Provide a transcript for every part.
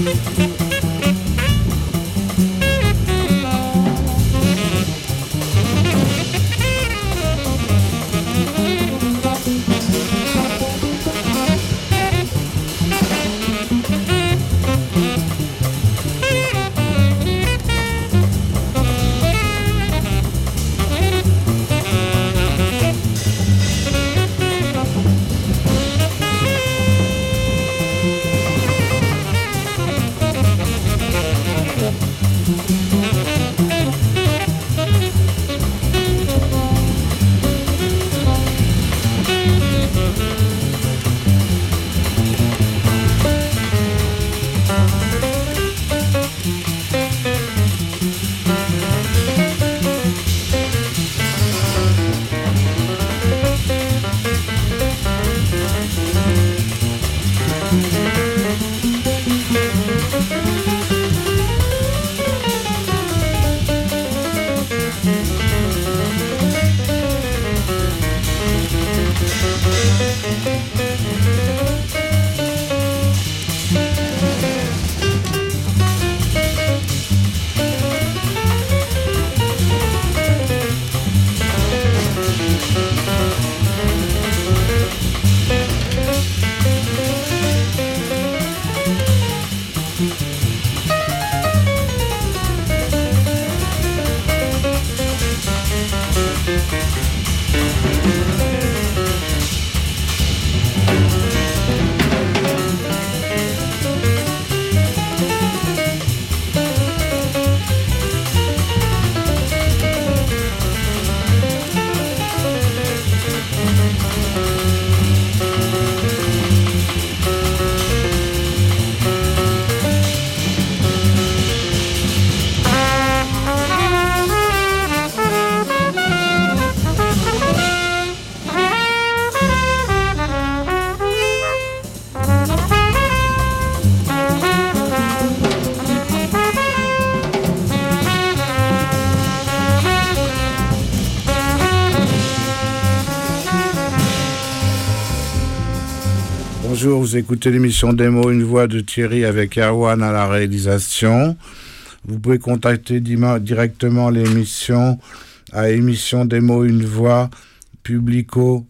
Bonjour, vous écoutez l'émission Des mots, une voix de Thierry avec Erwan à la réalisation. Vous pouvez contacter directement l'émission à émission Des mots, une voix, Publico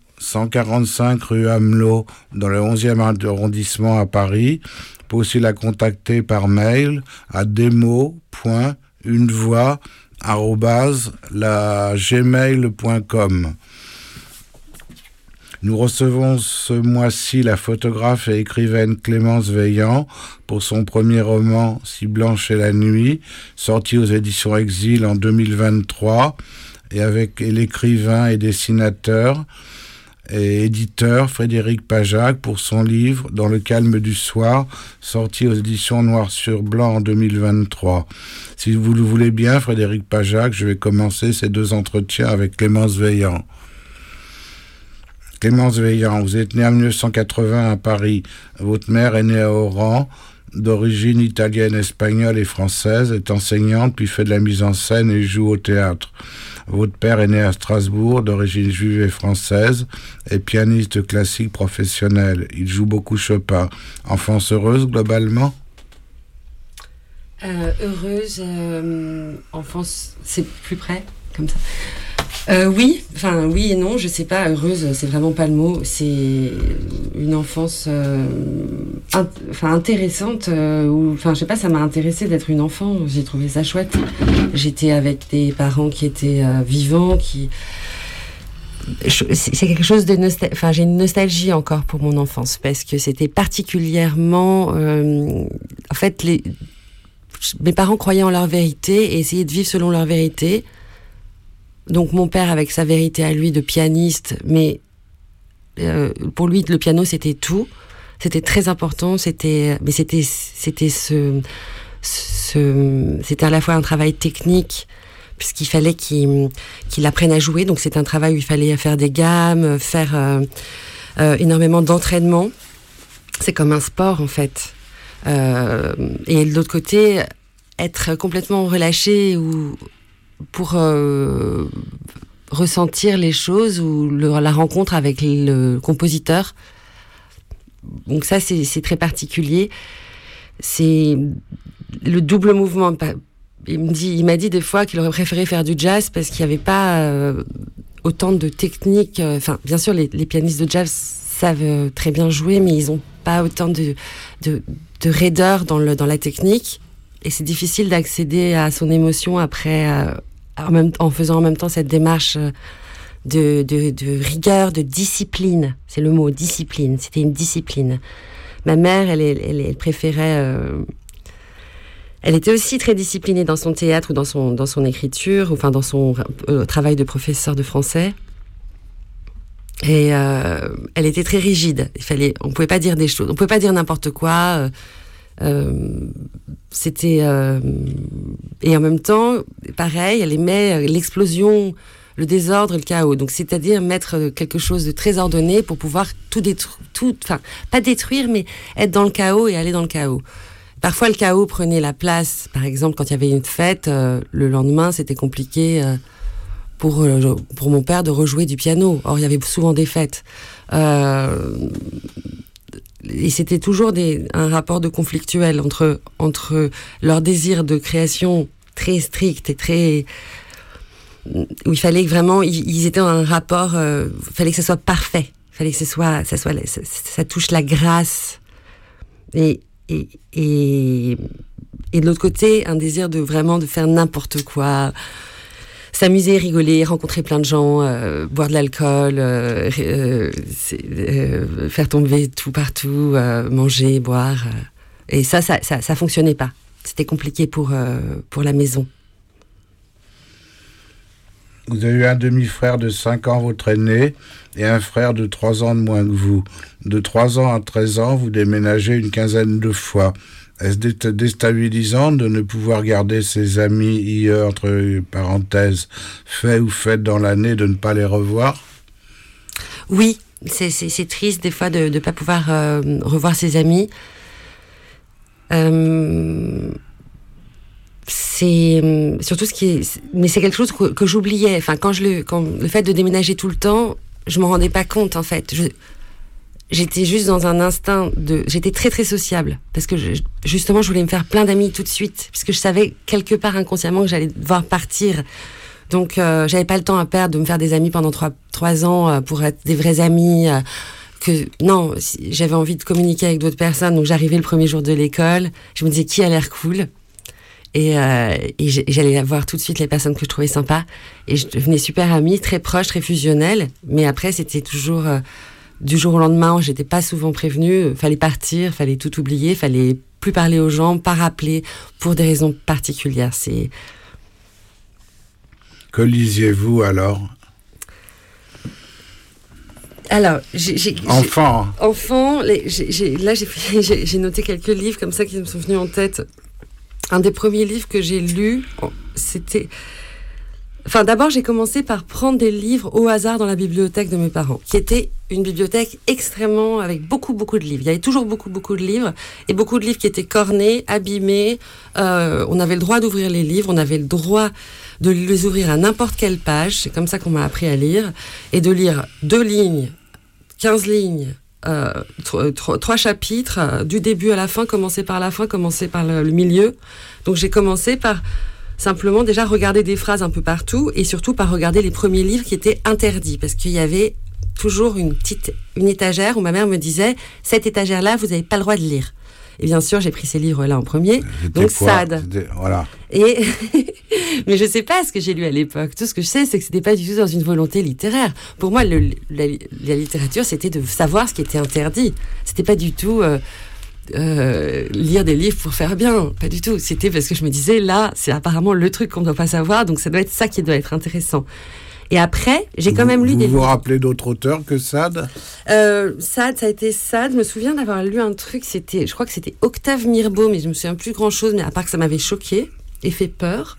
145 rue Amelot dans le 11e arrondissement à Paris. Vous pouvez aussi la contacter par mail à demo.unevoix@gmail.com. Nous recevons ce mois-ci la photographe et écrivaine Clémence Veillant pour son premier roman « Si blanche est la nuit », sorti aux éditions Exil en 2023, et avec l'écrivain et dessinateur et éditeur Frédéric Pajac pour son livre « Dans le calme du soir », sorti aux éditions Noir sur Blanc en 2023. Si vous le voulez bien, Frédéric Pajac, je vais commencer ces deux entretiens avec Clémence Veillant. Clémence Veillant, vous êtes née en 1980 à Paris. Votre mère est née à Oran, d'origine italienne, espagnole et française, est enseignante, puis fait de la mise en scène et joue au théâtre. Votre père est né à Strasbourg, d'origine juive et française, et pianiste classique professionnel. Il joue beaucoup Chopin. Enfance heureuse, globalement ? Heureuse, enfance, c'est plus près, comme ça. Oui et non, je sais pas, heureuse, c'est vraiment pas le mot, c'est une enfance intéressante, je sais pas, ça m'a intéressée d'être une enfant, j'ai trouvé ça chouette. J'étais avec des parents qui étaient vivants, c'est quelque chose de j'ai une nostalgie encore pour mon enfance, parce que c'était particulièrement, mes parents croyaient en leur vérité et essayaient de vivre selon leur vérité. Donc mon père avec sa vérité à lui de pianiste, mais pour lui le piano c'était tout, c'était très important, c'était à la fois un travail technique puisqu'il fallait qu'il apprenne à jouer, donc c'est un travail où il fallait faire des gammes, faire énormément d'entraînement. C'est comme un sport en fait. Et de l'autre côté, être complètement relâché ou pour ressentir les choses ou la rencontre avec le compositeur. Donc ça, c'est très particulier. c'est le double mouvement. Il m'a dit des fois qu'il aurait préféré faire du jazz parce qu'il n'y avait pas autant de techniques. Enfin, bien sûr, les pianistes de jazz savent très bien jouer, mais ils n'ont pas autant de raideur dans la technique. Et c'est difficile d'accéder à son émotion après, en faisant en même temps cette démarche de rigueur, de discipline. C'est le mot, discipline. C'était une discipline. Ma mère, elle préférait... elle était aussi très disciplinée dans son théâtre ou dans son écriture, enfin dans son travail de professeur de français. Et elle était très rigide. On pouvait pas dire des choses, on pouvait pas dire n'importe quoi. C'était et en même temps, pareil, elle aimait l'explosion, le désordre et le chaos. Donc, c'est-à-dire mettre quelque chose de très ordonné pour pouvoir enfin, pas détruire, mais être dans le chaos et aller dans le chaos. Parfois, le chaos prenait la place. Par exemple, quand il y avait une fête, le lendemain, c'était compliqué pour mon père de rejouer du piano. Or, il y avait souvent des fêtes. Et c'était toujours un rapport de conflictuel entre leur désir de création très strict et très... où il fallait que vraiment... Ils étaient dans un rapport... fallait que ça soit parfait. Fallait que ça touche la grâce. Et de l'autre côté, un désir de vraiment de faire n'importe quoi, s'amuser, rigoler, rencontrer plein de gens, boire de l'alcool, faire tomber tout partout, manger, boire. Et ça fonctionnait pas. C'était compliqué pour la maison. Vous avez eu un demi-frère de 5 ans, votre aîné, et un frère de 3 ans de moins que vous. De 3 ans à 13 ans, vous déménagez une quinzaine de fois. Est-ce déstabilisant de ne pouvoir garder ses amis hier, entre parenthèses, faits ou faites dans l'année, de ne pas les revoir? Oui, c'est triste des fois de ne pas pouvoir revoir ses amis. C'est surtout mais c'est quelque chose que j'oubliais. Enfin, quand le fait de déménager tout le temps, je m'en rendais pas compte en fait. J'étais juste dans un instinct j'étais très très sociable parce que justement je voulais me faire plein d'amis tout de suite puisque je savais quelque part inconsciemment que j'allais devoir partir. Donc j'avais pas le temps à perdre de me faire des amis pendant 3 ans pour être des vrais amis. Non, j'avais envie de communiquer avec d'autres personnes. Donc j'arrivais le premier jour de l'école, je me disais qui a l'air cool. Et j'allais voir tout de suite les personnes que je trouvais sympas. Et je devenais super amie, très proche, très fusionnelle. Mais après, c'était toujours du jour au lendemain. J'étais pas souvent prévenue. Fallait partir, fallait tout oublier, fallait plus parler aux gens, pas rappeler pour des raisons particulières. Que lisiez-vous alors? Alors, enfant, j'ai noté quelques livres comme ça qui me sont venus en tête. Un des premiers livres que j'ai lus, c'était... Enfin, d'abord, j'ai commencé par prendre des livres au hasard dans la bibliothèque de mes parents, qui était une bibliothèque extrêmement... avec beaucoup, beaucoup de livres. Il y avait toujours beaucoup, beaucoup de livres, et beaucoup de livres qui étaient cornés, abîmés. On avait le droit d'ouvrir les livres, on avait le droit de les ouvrir à n'importe quelle page. C'est comme ça qu'on m'a appris à lire. Et de lire 2 lignes, 15 lignes... 3 chapitres, du début à la fin, commencer par la fin, commencer par le milieu. Donc j'ai commencé par simplement déjà regarder des phrases un peu partout et surtout par regarder les premiers livres qui étaient interdits parce qu'il y avait toujours une étagère où ma mère me disait cette étagère-là, vous n'avez pas le droit de lire. Et bien sûr, j'ai pris ces livres-là en premier. Donc Sade. Voilà. Mais je sais pas ce que j'ai lu à l'époque. Tout ce que je sais, c'est que c'était pas du tout dans une volonté littéraire. Pour moi, la littérature, c'était de savoir ce qui était interdit. C'était pas du tout lire des livres pour faire bien. Pas du tout. C'était parce que je me disais, là, c'est apparemment le truc qu'on ne doit pas savoir, donc ça doit être ça qui doit être intéressant. Et après, j'ai quand même lu des livres. Vous vous rappelez d'autres auteurs que Sade? Sade, ça a été Sade. Je me souviens d'avoir lu un truc, je crois que c'était Octave Mirbeau, mais je me souviens plus grand-chose, mais à part que ça m'avait choqué et fait peur.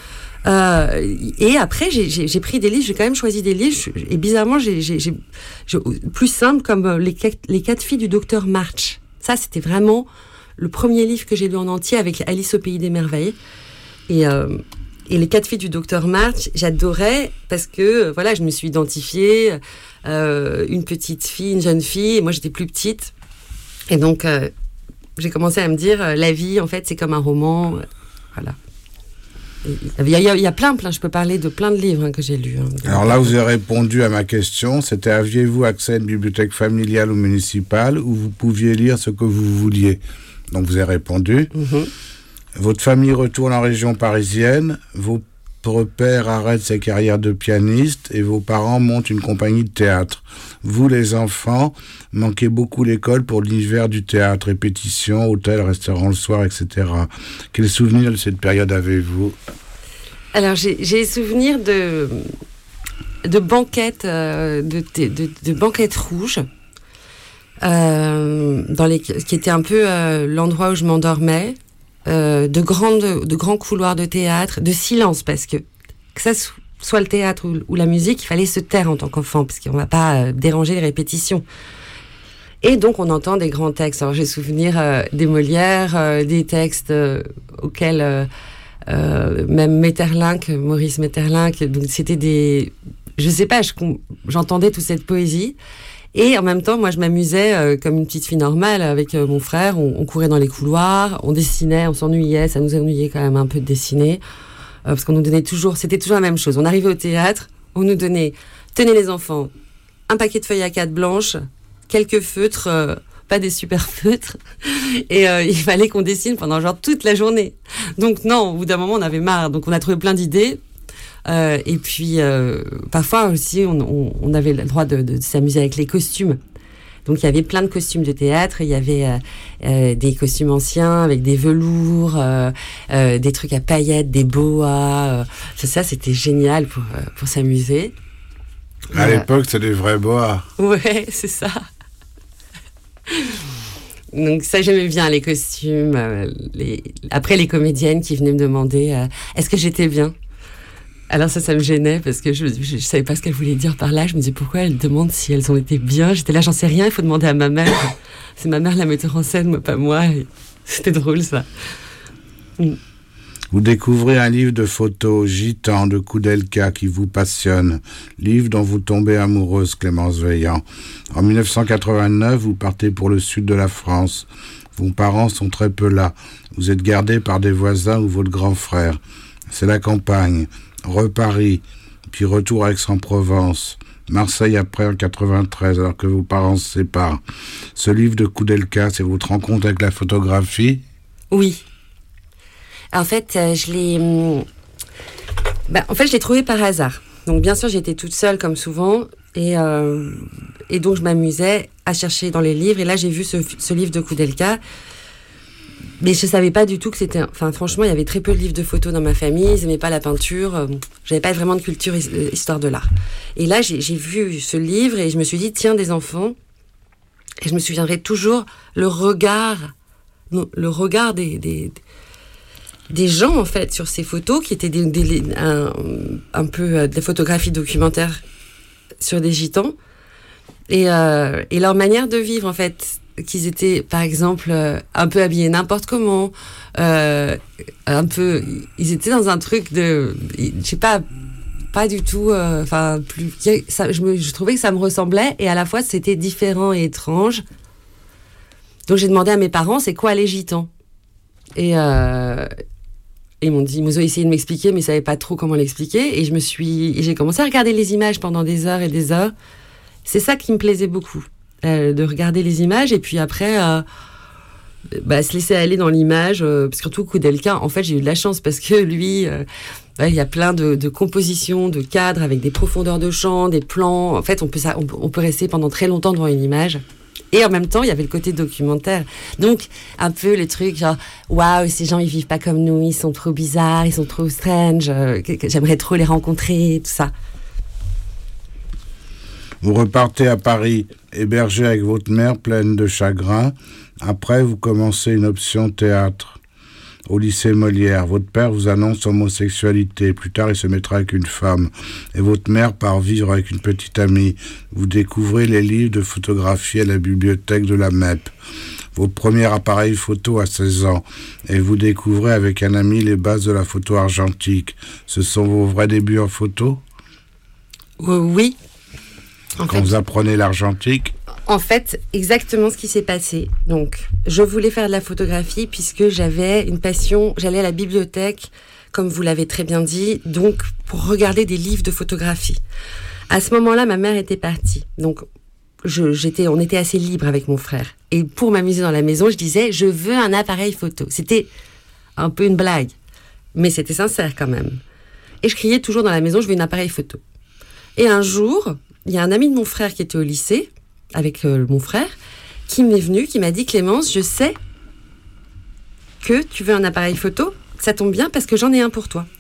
Et après, j'ai pris des livres, j'ai quand même choisi des livres, et bizarrement, j'ai plus simple, comme les 4 filles du docteur March. Ça, c'était vraiment le premier livre que j'ai lu en entier avec Alice au pays des merveilles. Et les 4 filles du docteur March, j'adorais parce que voilà, je me suis identifiée, une petite fille, une jeune fille, et moi j'étais plus petite. Et donc j'ai commencé à me dire, la vie, en fait, c'est comme un roman. Voilà. Il y a plein, je peux parler de plein de livres que j'ai lus. Alors là, vous avez répondu à ma question, c'était aviez-vous accès à une bibliothèque familiale ou municipale où vous pouviez lire ce que vous vouliez? Donc vous avez répondu. Votre famille retourne en région parisienne, votre père arrête sa carrière de pianiste et vos parents montent une compagnie de théâtre. Vous, les enfants, manquez beaucoup l'école pour l'univers du théâtre, répétitions, hôtel, restaurant le soir, etc. Quels souvenirs de cette période avez-vous? Alors, j'ai souvenir de banquettes, de banquettes rouges, qui étaient un peu l'endroit où je m'endormais. De grands couloirs de théâtre, de silence, parce que ça soit le théâtre ou la musique, il fallait se taire en tant qu'enfant, parce qu'on ne va pas déranger les répétitions. Et donc, on entend des grands textes. Alors, j'ai souvenir des Molières, des textes auxquels même Maurice Maeterlinck, donc c'était des... Je sais pas, j'entendais toute cette poésie. Et en même temps, moi, je m'amusais comme une petite fille normale avec mon frère. On courait dans les couloirs, on dessinait, on s'ennuyait. Ça nous ennuyait quand même un peu de dessiner. Parce qu'on nous donnait c'était toujours la même chose. On arrivait au théâtre, on nous donnait, tenez les enfants, un paquet de feuilles A4 blanches, quelques feutres, pas des super feutres. Et il fallait qu'on dessine pendant genre toute la journée. Donc non, au bout d'un moment, on avait marre. Donc on a trouvé plein d'idées. Et puis, parfois aussi, on avait le droit de s'amuser avec les costumes. Donc, il y avait plein de costumes de théâtre. Il y avait des costumes anciens avec des velours, des trucs à paillettes, des boas. Ça, c'était génial pour s'amuser. À l'époque, c'était des vrais boas. Ouais, c'est ça. Donc ça, j'aimais bien les costumes. Après, les comédiennes qui venaient me demander est-ce que j'étais bien. Alors ça me gênait parce que je savais pas ce qu'elle voulait dire par là. Je me disais pourquoi elle demande si elles ont été bien. J'étais là, j'en sais rien, il faut demander à ma mère. C'est ma mère la metteur en scène, moi pas moi. Et c'était drôle ça. Vous découvrez un livre de photos, Gitan de Koudelka, qui vous passionne. Livre dont vous tombez amoureuse, Clémence Veillant. En 1989, vous partez pour le sud de la France. Vos parents sont très peu là. Vous êtes gardés par des voisins ou votre grand frère. C'est la campagne. Paris, puis retour à Aix-en-Provence, Marseille après en 93, alors que vos parents se séparent. Ce livre de Koudelka, c'est votre rencontre avec la photographie? Oui. En fait, je l'ai trouvé par hasard. Donc, bien sûr, j'étais toute seule, comme souvent, et donc je m'amusais à chercher dans les livres, et là, j'ai vu ce livre de Koudelka. Mais je savais pas du tout que c'était... Enfin, franchement, il y avait très peu de livres de photos dans ma famille. Ils aimaient pas la peinture. J'avais pas vraiment de culture histoire de l'art. Et là, j'ai vu ce livre et je me suis dit, tiens, des enfants. Et je me souviendrai toujours le regard des gens, en fait, sur ces photos, qui étaient un peu des photographies documentaires sur des gitans. Et leur manière de vivre, en fait... qu'ils étaient, par exemple, un peu habillés n'importe comment, ils étaient dans un truc de, je sais pas du tout, je trouvais que ça me ressemblait, et à la fois c'était différent et étrange. Donc j'ai demandé à mes parents, c'est quoi les gitans? Et ils m'ont ont essayé de m'expliquer, mais ils savaient pas trop comment l'expliquer, et j'ai commencé à regarder les images pendant des heures et des heures. C'est ça qui me plaisait beaucoup. De regarder les images et puis après se laisser aller dans l'image, surtout Koudelka. En fait, j'ai eu de la chance parce que lui, il y a plein de compositions, de cadres avec des profondeurs de champ, des plans. En fait, on peut rester pendant très longtemps devant une image. Et en même temps, il y avait le côté documentaire. Donc, un peu le truc genre, waouh, ces gens, ils vivent pas comme nous, ils sont trop bizarres, ils sont trop strange, j'aimerais trop les rencontrer, tout ça. Vous repartez à Paris, hébergé avec votre mère pleine de chagrin. Après, vous commencez une option théâtre au lycée Molière. Votre père vous annonce homosexualité. Plus tard, il se mettra avec une femme. Et votre mère part vivre avec une petite amie. Vous découvrez les livres de photographie à la bibliothèque de la MEP. Votre premier appareil photo à 16 ans. Et vous découvrez avec un ami les bases de la photo argentique. Ce sont vos vrais débuts en photo? Oui. Quand vous apprenez l'argentique? En fait, exactement ce qui s'est passé. Donc, je voulais faire de la photographie puisque j'avais une passion. J'allais à la bibliothèque, comme vous l'avez très bien dit, donc pour regarder des livres de photographie. À ce moment-là, ma mère était partie. Donc, on était assez libre avec mon frère. Et pour m'amuser dans la maison, je disais, je veux un appareil photo. C'était un peu une blague, mais c'était sincère quand même. Et je criais toujours dans la maison, je veux un appareil photo. Et un jour, il y a un ami de mon frère qui était au lycée, avec mon frère, qui m'est venu, qui m'a dit, Clémence, je sais que tu veux un appareil photo, ça tombe bien parce que j'en ai un pour toi.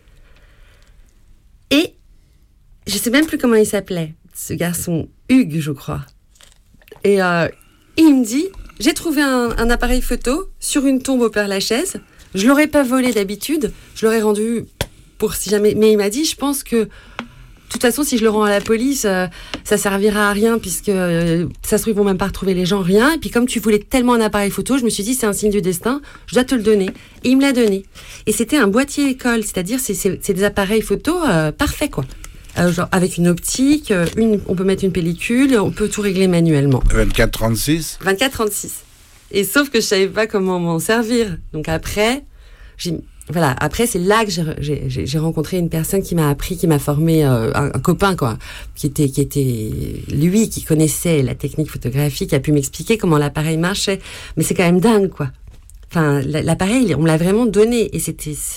Et je sais même plus comment il s'appelait, ce garçon, Hugues, je crois. Et il me dit, j'ai trouvé un appareil photo sur une tombe au Père-Lachaise, je l'aurais pas volé d'habitude, je l'aurais rendu pour si jamais... Mais il m'a dit, je pense que de toute façon, si je le rends à la police, ça servira à rien puisque ça se trouve, ils vont même pas retrouver les gens, rien. Et puis comme tu voulais tellement un appareil photo, je me suis dit, c'est un signe du destin, je dois te le donner. Et il me l'a donné. Et c'était un boîtier école, c'est-à-dire c'est des appareils photo parfaits, quoi. Genre avec une optique, on peut mettre une pellicule, on peut tout régler manuellement. 24-36 24-36. Et sauf que je savais pas comment m'en servir. Donc après, après, c'est là que j'ai rencontré une personne qui m'a appris, qui m'a formé, un copain, quoi, qui était lui, qui connaissait la technique photographique, qui a pu m'expliquer comment l'appareil marchait. Mais c'est quand même dingue, quoi. Enfin, l'appareil, on me l'a vraiment donné. Et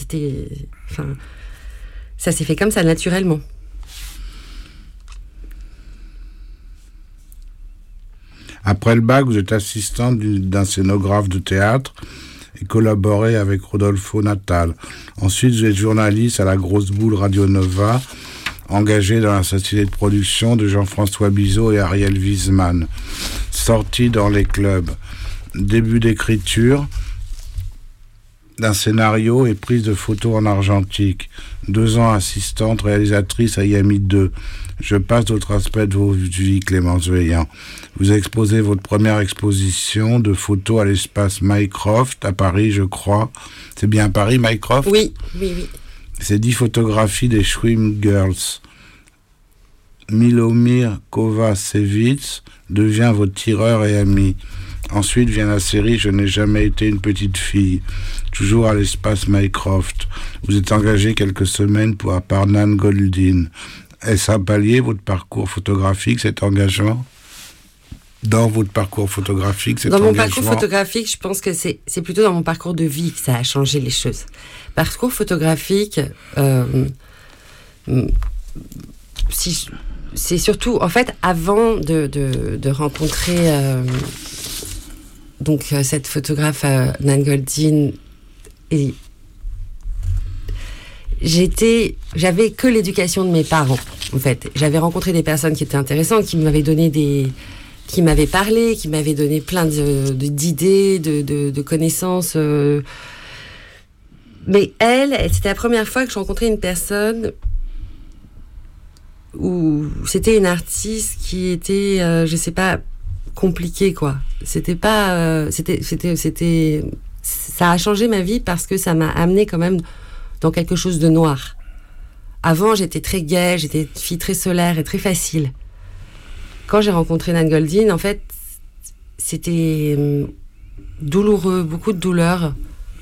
ça s'est fait comme ça, naturellement. Après le bac, vous êtes assistante d'un scénographe de théâtre et collaborez avec Rodolfo Natal. Ensuite, vous êtes journaliste à la Grosse Boule Radio Nova, engagé dans la société de production de Jean-François Bizot et Ariel Wiesman. Sortie dans les clubs. Début d'écriture d'un scénario et prise de photos en argentique. 2 ans assistante réalisatrice à Yami 2. Je passe d'autres aspects de vos vies, Clémence Veillant. Vous exposez votre première exposition de photos à l'espace Mycroft, à Paris, je crois. C'est bien à Paris, Mycroft ? Oui. C'est 10 photographies des Swim Girls. Milomir Kovacevic devient votre tireur et ami. Ensuite vient la série « Je n'ai jamais été une petite fille », toujours à l'espace Mycroft. Vous êtes engagé quelques semaines par Nan Goldin. Est-ce un palier, votre parcours photographique, cet engagement ? Dans votre parcours photographique, cet engagement ? Dans mon parcours photographique, je pense que c'est plutôt dans mon parcours de vie que ça a changé les choses. Parcours photographique, c'est surtout, en fait, avant de rencontrer cette photographe Nan Goldin, et j'avais que l'éducation de mes parents, en fait. J'avais rencontré des personnes qui étaient intéressantes, qui m'avaient parlé, qui m'avaient donné plein d'idées, de connaissances. Mais c'était la première fois que je rencontrais une personne où c'était une artiste qui était, je sais pas, compliquée, quoi. C'était pas, ça a changé ma vie parce que ça m'a amené quand même dans quelque chose de noir. Avant, j'étais très gaie, j'étais une fille très solaire et très facile. Quand j'ai rencontré Nan Goldin, en fait, c'était douloureux, beaucoup de douleur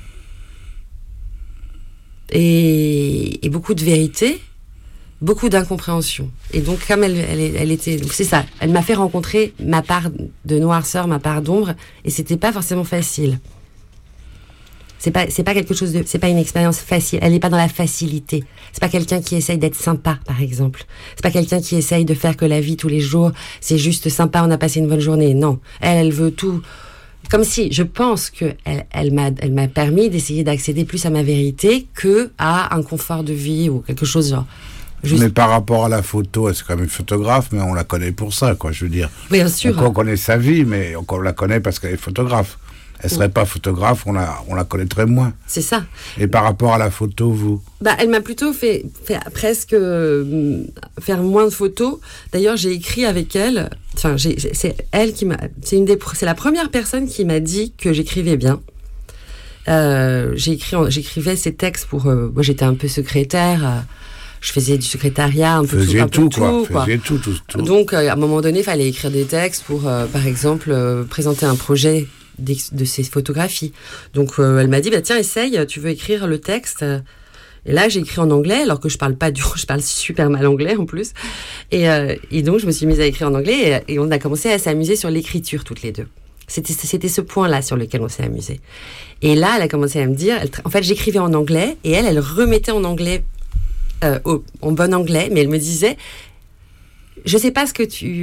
et beaucoup de vérité, beaucoup d'incompréhension. Et donc, comme elle était, c'est ça, elle m'a fait rencontrer ma part de noirceur, ma part d'ombre, et c'était pas forcément facile. C'est pas quelque chose c'est pas une expérience facile. Elle n'est pas dans la facilité. C'est pas quelqu'un qui essaye d'être sympa, par exemple. C'est pas quelqu'un qui essaye de faire que la vie tous les jours, c'est juste sympa, on a passé une bonne journée. Non. Elle veut tout. Comme si, je pense que elle m'a permis d'essayer d'accéder plus à ma vérité que à un confort de vie ou quelque chose genre. Mais par rapport à la photo, elle c'est quand même photographe, mais on la connaît pour ça, quoi, je veux dire. Bien sûr. Donc on connaît sa vie, mais on la connaît parce qu'elle est photographe. Elle serait pas photographe, on la connaîtrait moins. C'est ça. Et par rapport à la photo, vous ? Elle m'a plutôt fait presque faire moins de photos. D'ailleurs, j'ai écrit avec elle. Enfin, c'est elle qui m'a. C'est la première personne qui m'a dit que j'écrivais bien. J'écrivais ces textes pour. Moi, j'étais un peu secrétaire. je faisais du secrétariat, un peu tout. Donc, à un moment donné, il fallait écrire des textes pour, par exemple, présenter un projet de ces photographies. Donc, elle m'a dit, tiens, essaye, tu veux écrire le texte. Et là, j'ai écrit en anglais, alors que je parle super mal anglais en plus. Et donc, je me suis mise à écrire en anglais et on a commencé à s'amuser sur l'écriture toutes les deux. C'était ce point-là sur lequel on s'est amusé. Et là, elle a commencé à me dire, en fait, j'écrivais en anglais et elle remettait en anglais, en bon anglais, mais elle me disait, je sais pas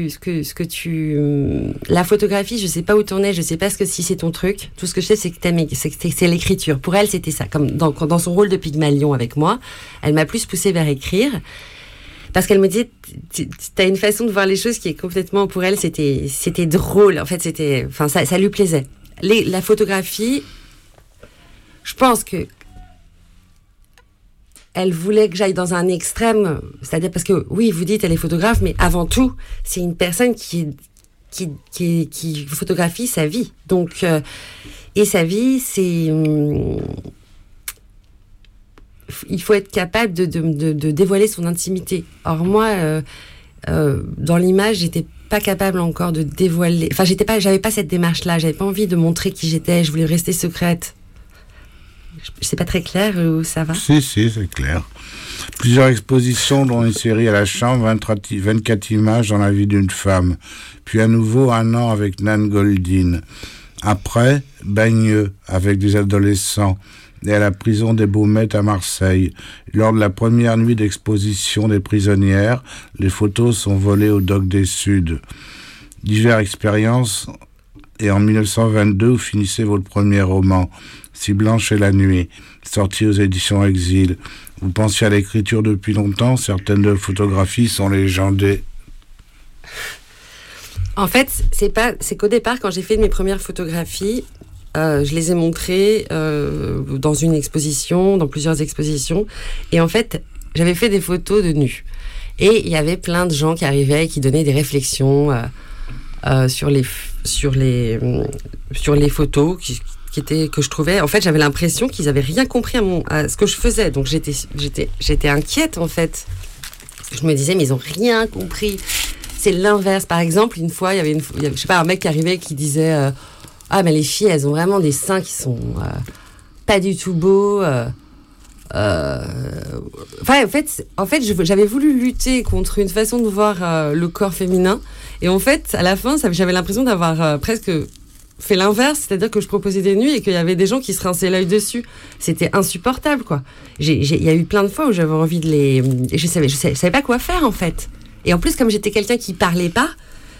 la photographie, je sais pas où t'en es, je sais pas si c'est ton truc. Tout ce que je sais, c'est que c'est l'écriture. Pour elle, c'était ça. Comme dans son rôle de Pygmalion avec moi, elle m'a plus poussée vers écrire. Parce qu'elle me disait, t'as une façon de voir les choses qui est complètement, pour elle, c'était drôle. En fait, ça lui plaisait. La photographie, je pense que elle voulait que j'aille dans un extrême, c'est-à-dire parce que, oui, vous dites, elle est photographe, mais avant tout, c'est une personne qui photographie sa vie. Donc, et sa vie, c'est... il faut être capable de dévoiler son intimité. Or, moi, dans l'image, j'étais pas capable encore de dévoiler... Enfin, j'avais pas cette démarche-là, j'avais pas envie de montrer qui j'étais, je voulais rester secrète. C'est pas très clair où ça va ? Si, c'est clair. Plusieurs expositions, dont une série à la Chambre, 24 images dans la vie d'une femme. Puis à nouveau, un an avec Nan Goldin. Après, Bagneux, avec des adolescents. Et à la prison des Baumettes à Marseille. Lors de la première nuit d'exposition des prisonnières, les photos sont volées au Doc des Suds. Diverses expériences, et en 1922, vous finissez votre premier roman, Si blanche est la nuit, sorti aux éditions Exil. Vous pensiez à l'écriture depuis longtemps, certaines de vos photographies sont légendées. En fait, c'est qu'au départ, quand j'ai fait mes premières photographies, je les ai montrées dans une exposition, dans plusieurs expositions. Et en fait, j'avais fait des photos de nus. Et il y avait plein de gens qui arrivaient et qui donnaient des réflexions sur les photos que je trouvais. En fait, j'avais l'impression qu'ils n'avaient rien compris à ce que je faisais. Donc, j'étais inquiète, en fait. Je me disais, mais ils n'ont rien compris. C'est l'inverse. Par exemple, une fois, il y avait je sais pas, un mec qui arrivait qui disait ah, mais les filles, elles ont vraiment des seins qui sont pas du tout beaux. Enfin, en fait, j'avais voulu lutter contre une façon de voir le corps féminin. Et en fait, à la fin, j'avais l'impression d'avoir presque fait l'inverse. C'est-à-dire que je proposais des nus et qu'il y avait des gens qui se rinçaient l'œil dessus. C'était insupportable, quoi. Il y a eu plein de fois où j'avais envie de les... Et je savais pas quoi faire, en fait. Et en plus, comme j'étais quelqu'un qui parlait pas,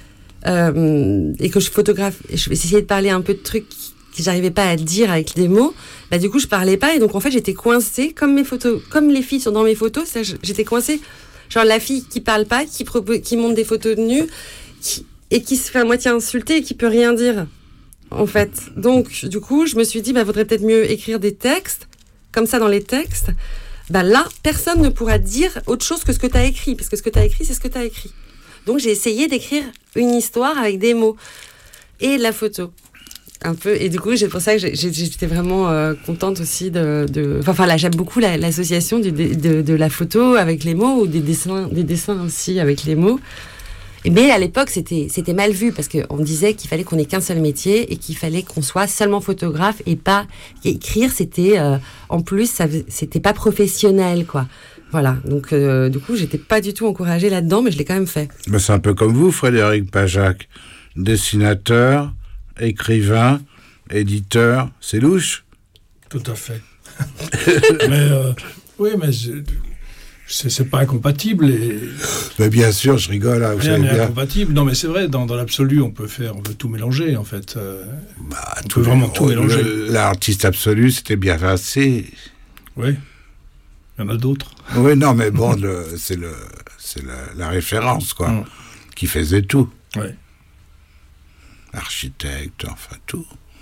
et que j'essayais de parler un peu de trucs que j'arrivais pas à dire avec des mots, bah du coup je parlais pas et donc en fait j'étais coincée comme les filles sont dans mes photos, j'étais coincée, genre la fille qui parle pas, qui montre des photos de nus et qui se fait à moitié insulter et qui peut rien dire en fait. Donc du coup je me suis dit vaudrait peut-être mieux écrire des textes comme ça. Dans les textes, là personne ne pourra dire autre chose que ce que tu as écrit, parce que ce que tu as écrit c'est ce que tu as écrit. Donc j'ai essayé d'écrire une histoire avec des mots et de la photo. Un peu, et du coup, c'est pour ça que j'étais vraiment contente aussi Enfin là, j'aime beaucoup l'association de la photo avec les mots, ou des dessins aussi avec les mots. Mais à l'époque, c'était mal vu, parce qu'on disait qu'il fallait qu'on ait qu'un seul métier et qu'il fallait qu'on soit seulement photographe et pas écrire. C'était en plus, c'était pas professionnel, quoi. Voilà, donc du coup, j'étais pas du tout encouragée là-dedans, mais je l'ai quand même fait. Ben, c'est un peu comme vous, Frédéric Pajac, dessinateur, écrivain, éditeur, c'est louche. Tout à fait. Mais oui, mais c'est pas incompatible. Mais bien sûr, je rigole. Hein, rien n'est incompatible. Non, mais c'est vrai, dans l'absolu, on peut tout mélanger, en fait. On peut vraiment tout mélanger. L'artiste absolu, c'était bien assez. Oui. Il y en a d'autres. Oui, non, mais bon, c'est la référence, quoi, qui faisait tout. Oui. Architecte, enfin tout.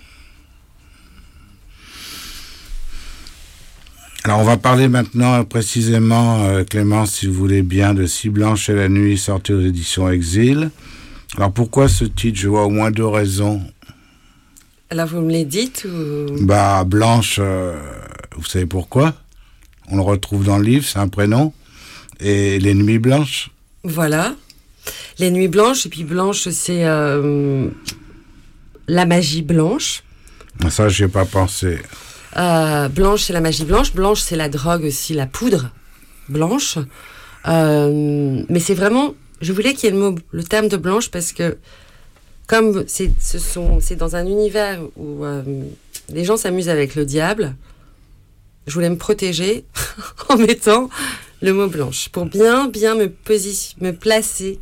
Alors, on va parler maintenant précisément, Clémence, si vous voulez bien, de Si blanche est la nuit, sorti aux éditions Exil. Alors, pourquoi ce titre ? Je vois au moins 2 raisons. Là, vous me les dites ou... Blanche, vous savez pourquoi ? On le retrouve dans le livre, c'est un prénom. Et les nuits blanches? Voilà. Les nuits blanches, et puis blanche, c'est la magie blanche. Ça, j'y ai pas pensé. Blanche, c'est la magie blanche. Blanche, c'est la drogue aussi, la poudre blanche. Mais c'est vraiment... Je voulais qu'il y ait le terme de blanche parce que comme c'est dans un univers où les gens s'amusent avec le diable, je voulais me protéger en mettant le mot blanche pour bien me placer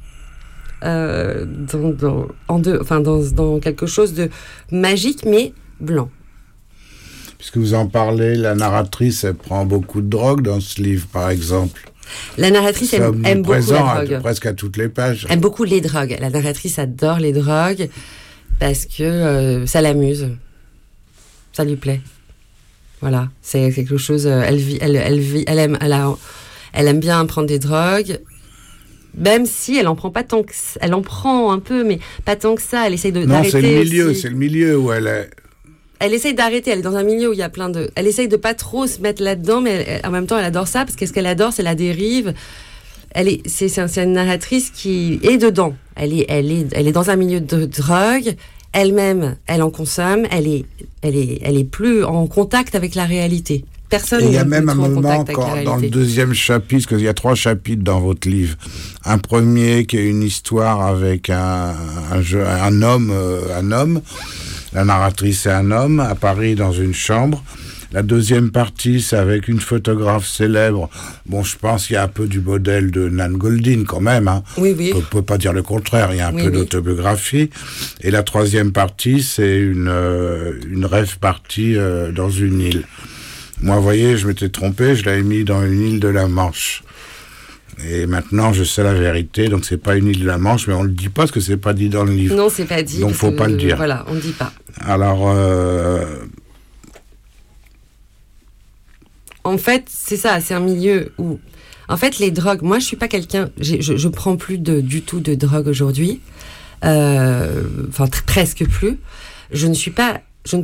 dans quelque chose de magique mais blanc. Puisque vous en parlez, la narratrice, elle prend beaucoup de drogue dans ce livre, par exemple. La narratrice aime beaucoup la drogue. Presque à toutes les pages. Aime beaucoup les drogues. La narratrice adore les drogues parce que ça l'amuse. Ça lui plaît. Voilà. C'est quelque chose... Elle aime bien prendre des drogues. Même si elle en prend pas tant que... Elle en prend un peu, mais pas tant que ça. Elle essaye d'arrêter. Non, c'est le milieu où elle est... Elle essaye d'arrêter, elle est dans un milieu où il y a plein de... Elle essaye de pas trop se mettre là-dedans, mais en même temps, elle adore ça, parce que ce qu'elle adore, c'est la dérive. C'est une narratrice qui est dedans. Elle est dans un milieu de drogue. Elle-même, elle en consomme. Elle est plus en contact avec la réalité. Personne. Il y a même un moment dans le deuxième chapitre, parce qu'il y a 3 chapitres dans votre livre. Un premier qui est une histoire avec un homme. La narratrice est un homme à Paris dans une chambre. La deuxième partie, c'est avec une photographe célèbre. Bon, je pense qu'il y a un peu du modèle de Nan Goldin quand même. Hein. Oui. On peut pas dire le contraire. Il y a un peu d'autobiographie. Et la troisième partie, c'est une rêve partie dans une île. Moi, vous voyez, je m'étais trompé. Je l'avais mis dans une île de la Manche. Et maintenant, je sais la vérité, donc c'est pas une île de la Manche, mais on le dit pas parce que c'est pas dit dans le livre. Non, c'est pas dit. Donc faut pas le dire. Voilà, on le dit pas. Alors, en fait, c'est ça, c'est un milieu où, en fait, les drogues. Moi, je suis pas quelqu'un. Je prends plus du tout de drogue aujourd'hui. Presque plus. Je suis pas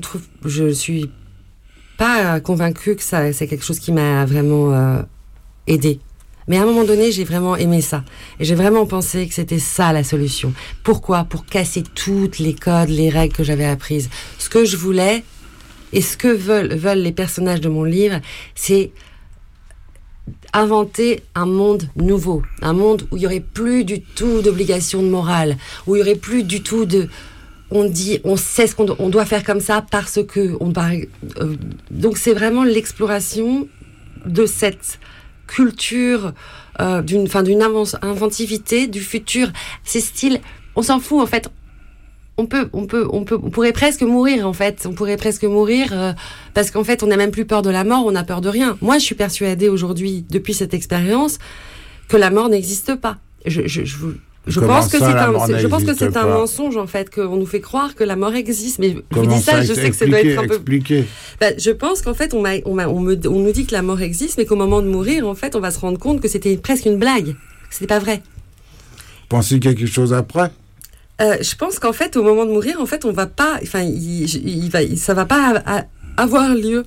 convaincue que ça, c'est quelque chose qui m'a vraiment aidée. Mais à un moment donné, j'ai vraiment aimé ça. Et j'ai vraiment pensé que c'était ça la solution. Pourquoi ? Pour casser toutes les codes, les règles que j'avais apprises. Ce que je voulais, et ce que veulent les personnages de mon livre, c'est inventer un monde nouveau. Un monde où il n'y aurait plus du tout d'obligation de morale. Où il n'y aurait plus du tout de... On sait ce qu'on doit faire comme ça parce que... donc c'est vraiment l'exploration de cette... culture, d'une inventivité du futur. C'est style, on s'en fout en fait. On pourrait presque mourir en fait. On pourrait presque mourir parce qu'en fait on n'a même plus peur de la mort, on a peur de rien. Moi je suis persuadée aujourd'hui, depuis cette expérience, que la mort n'existe pas. Je pense que c'est un mensonge en fait, qu'on nous fait croire que la mort existe. Mais je vous dis ça, je sais que ça doit être un peu... je pense qu'en fait, on nous dit que la mort existe, mais qu'au moment de mourir, en fait, on va se rendre compte que c'était presque une blague. C'était pas vrai. Pensez quelque chose après ? Je pense qu'en fait, au moment de mourir, en fait, on va pas... ça va pas avoir lieu.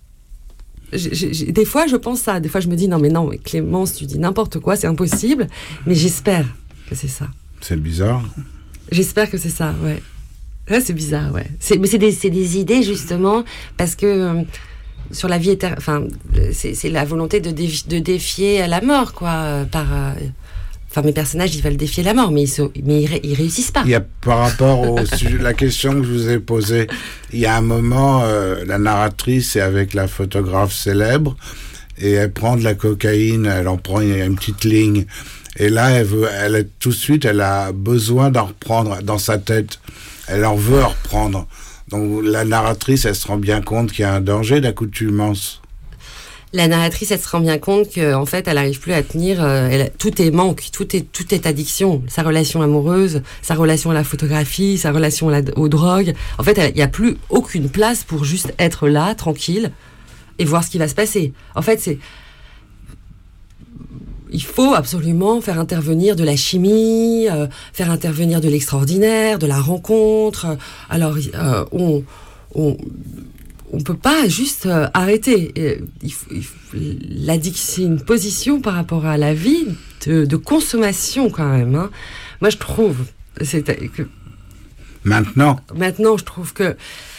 Des fois, je pense ça. Des fois, je me dis, non, Clémence, tu dis n'importe quoi, c'est impossible. Mais j'espère que c'est ça. C'est bizarre. J'espère que c'est ça, ouais. Ouais, c'est bizarre, ouais. Mais c'est des idées, justement, parce que sur la vie éternelle... c'est la volonté de défier la mort, quoi, mes personnages, ils veulent défier la mort, mais ils réussissent pas. Par rapport au sujet, la question que je vous ai posée, il y a un moment, la narratrice est avec la photographe célèbre, et elle prend de la cocaïne, elle en prend une petite ligne. Et là, tout de suite, elle a besoin d'en reprendre dans sa tête. Elle en veut en reprendre. Donc, la narratrice, elle se rend bien compte qu'il y a un danger d'accoutumance. La narratrice, elle se rend bien compte qu'en fait, elle n'arrive plus à tenir. Tout est manque, tout est addiction. Sa relation amoureuse, sa relation à la photographie, sa relation aux drogues. En fait, il n'y a plus aucune place pour juste être là, tranquille, et voir ce qui va se passer. En fait, il faut absolument faire intervenir de la chimie, faire intervenir de l'extraordinaire, de la rencontre. Alors, on peut pas juste arrêter. C'est une position par rapport à la vie de consommation quand même. Hein. Moi, je trouve. Maintenant, je trouve que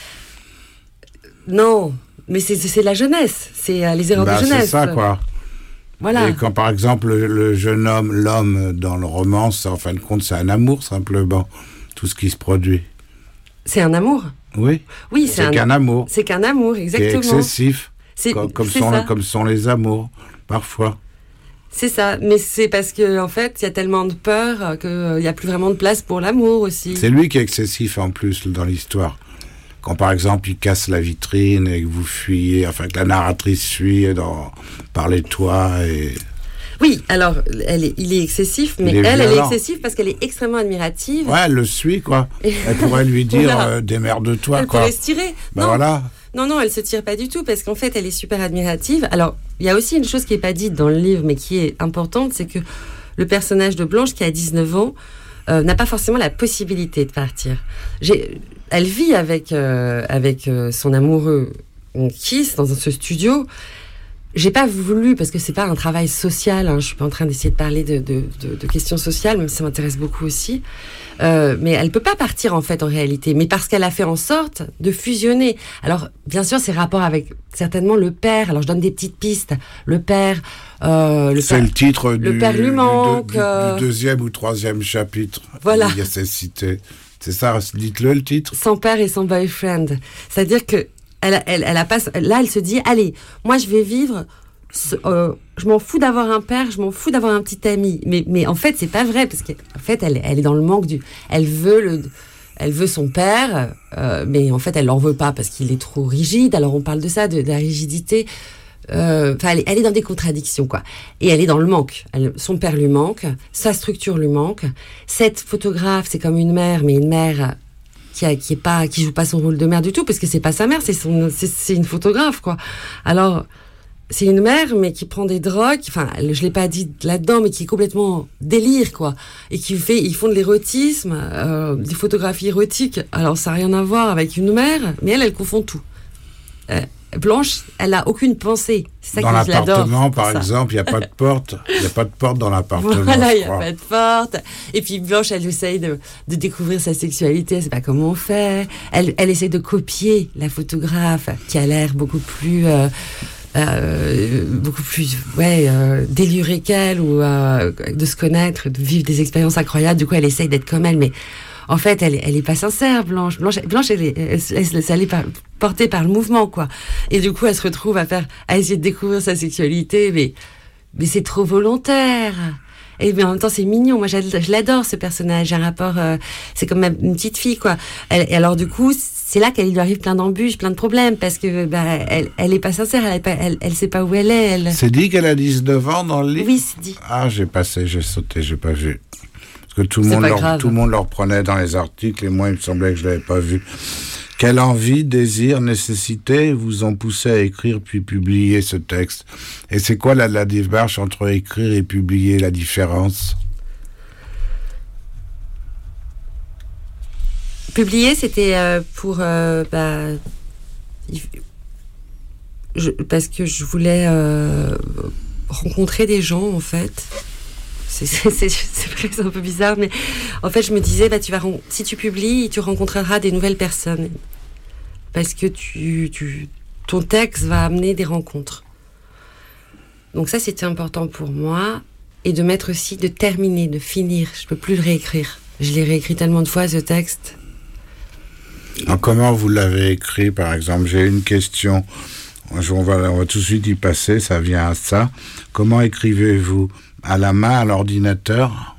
non, mais c'est la jeunesse, c'est les erreurs de jeunesse. C'est ça, quoi. Voilà. Et quand, par exemple, le jeune homme, l'homme dans le roman, en fin de compte, c'est un amour, simplement, tout ce qui se produit. C'est un amour. Oui, c'est qu'un amour. C'est qu'un amour, exactement. C'est excessif, comme sont les amours, parfois. C'est ça, mais c'est parce que en fait, il y a tellement de peur qu'il n'y a plus vraiment de place pour l'amour aussi. C'est lui qui est excessif en plus dans l'histoire. Quand par exemple il casse la vitrine et que vous fuyez, enfin que la narratrice fuit par les toits et... Oui, alors il est excessif, mais elle est excessive parce qu'elle est extrêmement admirative. Ouais, elle le suit, quoi. Elle pourrait lui dire voilà. Démerde-toi, elle quoi. Elle pourrait se tirer. Ben non. Voilà. Non, elle se tire pas du tout parce qu'en fait, elle est super admirative. Alors, il y a aussi une chose qui est pas dite dans le livre, mais qui est importante, c'est que le personnage de Blanche, qui a 19 ans, n'a pas forcément la possibilité de partir. Elle vit avec son amoureux. On kiss dans ce studio. J'ai pas voulu, parce que c'est pas un travail social, hein, je suis pas en train d'essayer de parler de questions sociales, même si ça m'intéresse beaucoup aussi, mais elle peut pas partir en fait en réalité, mais parce qu'elle a fait en sorte de fusionner. Alors bien sûr c'est rapport avec certainement le père, alors je donne des petites pistes, le père... c'est le titre le père lui manque, du 2e ou 3e chapitre, voilà. Il y a cette cité. C'est ça, dites-le le titre. Son père et son boyfriend, c'est-à-dire que elle se dit, allez, moi je vais vivre, je m'en fous d'avoir un père, je m'en fous d'avoir un petit ami. Mais en fait, c'est pas vrai, parce qu'en fait, elle est dans le manque elle veut son père, mais en fait, elle l'en veut pas, parce qu'il est trop rigide. Alors, on parle de ça, de la rigidité. Elle est dans des contradictions, quoi. Et elle est dans le manque. Son père lui manque, sa structure lui manque. Cette photographe, c'est comme une mère, mais une mère... qui joue pas son rôle de mère du tout, parce que c'est pas sa mère, c'est une photographe, quoi. Alors, c'est une mère, mais qui prend des drogues, enfin, je l'ai pas dit là-dedans, mais qui est complètement délire, quoi. Et ils font de l'érotisme, des photographies érotiques. Alors, ça n'a rien à voir avec une mère, mais elle confond tout. Blanche, elle a aucune pensée. C'est ça dans que je l'adore. Dans l'appartement, par exemple, il n'y a pas de porte. Il n'y a pas de porte dans l'appartement. Voilà, il n'y a pas de porte. Et puis Blanche, elle essaye de découvrir sa sexualité. Elle ne sait pas comment on fait. Elle essaie de copier la photographe, qui a l'air beaucoup plus délurée qu'elle, ou de se connaître, de vivre des expériences incroyables. Du coup, elle essaye d'être comme elle, mais en fait, elle est pas sincère, Blanche. Blanche, elle se laisse aller portée par le mouvement, quoi. Et du coup, elle se retrouve à essayer de découvrir sa sexualité, mais c'est trop volontaire. Et mais en même temps, c'est mignon. Moi, je l'adore, ce personnage. J'ai un rapport, c'est comme une petite fille, quoi. Et alors, du coup, c'est là qu'elle lui arrive plein d'embûches, plein de problèmes, parce que, elle est pas sincère, elle sait pas où elle est, C'est dit qu'elle a 19 ans dans le livre? Oui, c'est dit. Ah, j'ai sauté, j'ai pas vu. Parce que tout le monde le reprenait dans les articles, et moi, il me semblait que je l'avais pas vu. Quelle envie, désir, nécessité vous ont poussé à écrire puis publier ce texte? Et c'est quoi la démarche entre écrire et publier, la différence? Publier, c'était parce que je voulais rencontrer des gens, en fait. C'est vrai que c'est un peu bizarre, mais en fait, je me disais, si tu publies, tu rencontreras des nouvelles personnes. Parce que ton texte va amener des rencontres. Donc ça, c'était important pour moi. Et de mettre aussi, de terminer, de finir. Je peux plus le réécrire. Je l'ai réécrit tellement de fois, ce texte. Alors, comment vous l'avez écrit, par exemple? J'ai une question. On va tout de suite y passer, ça vient à ça. Comment écrivez-vous? À la main, à l'ordinateur?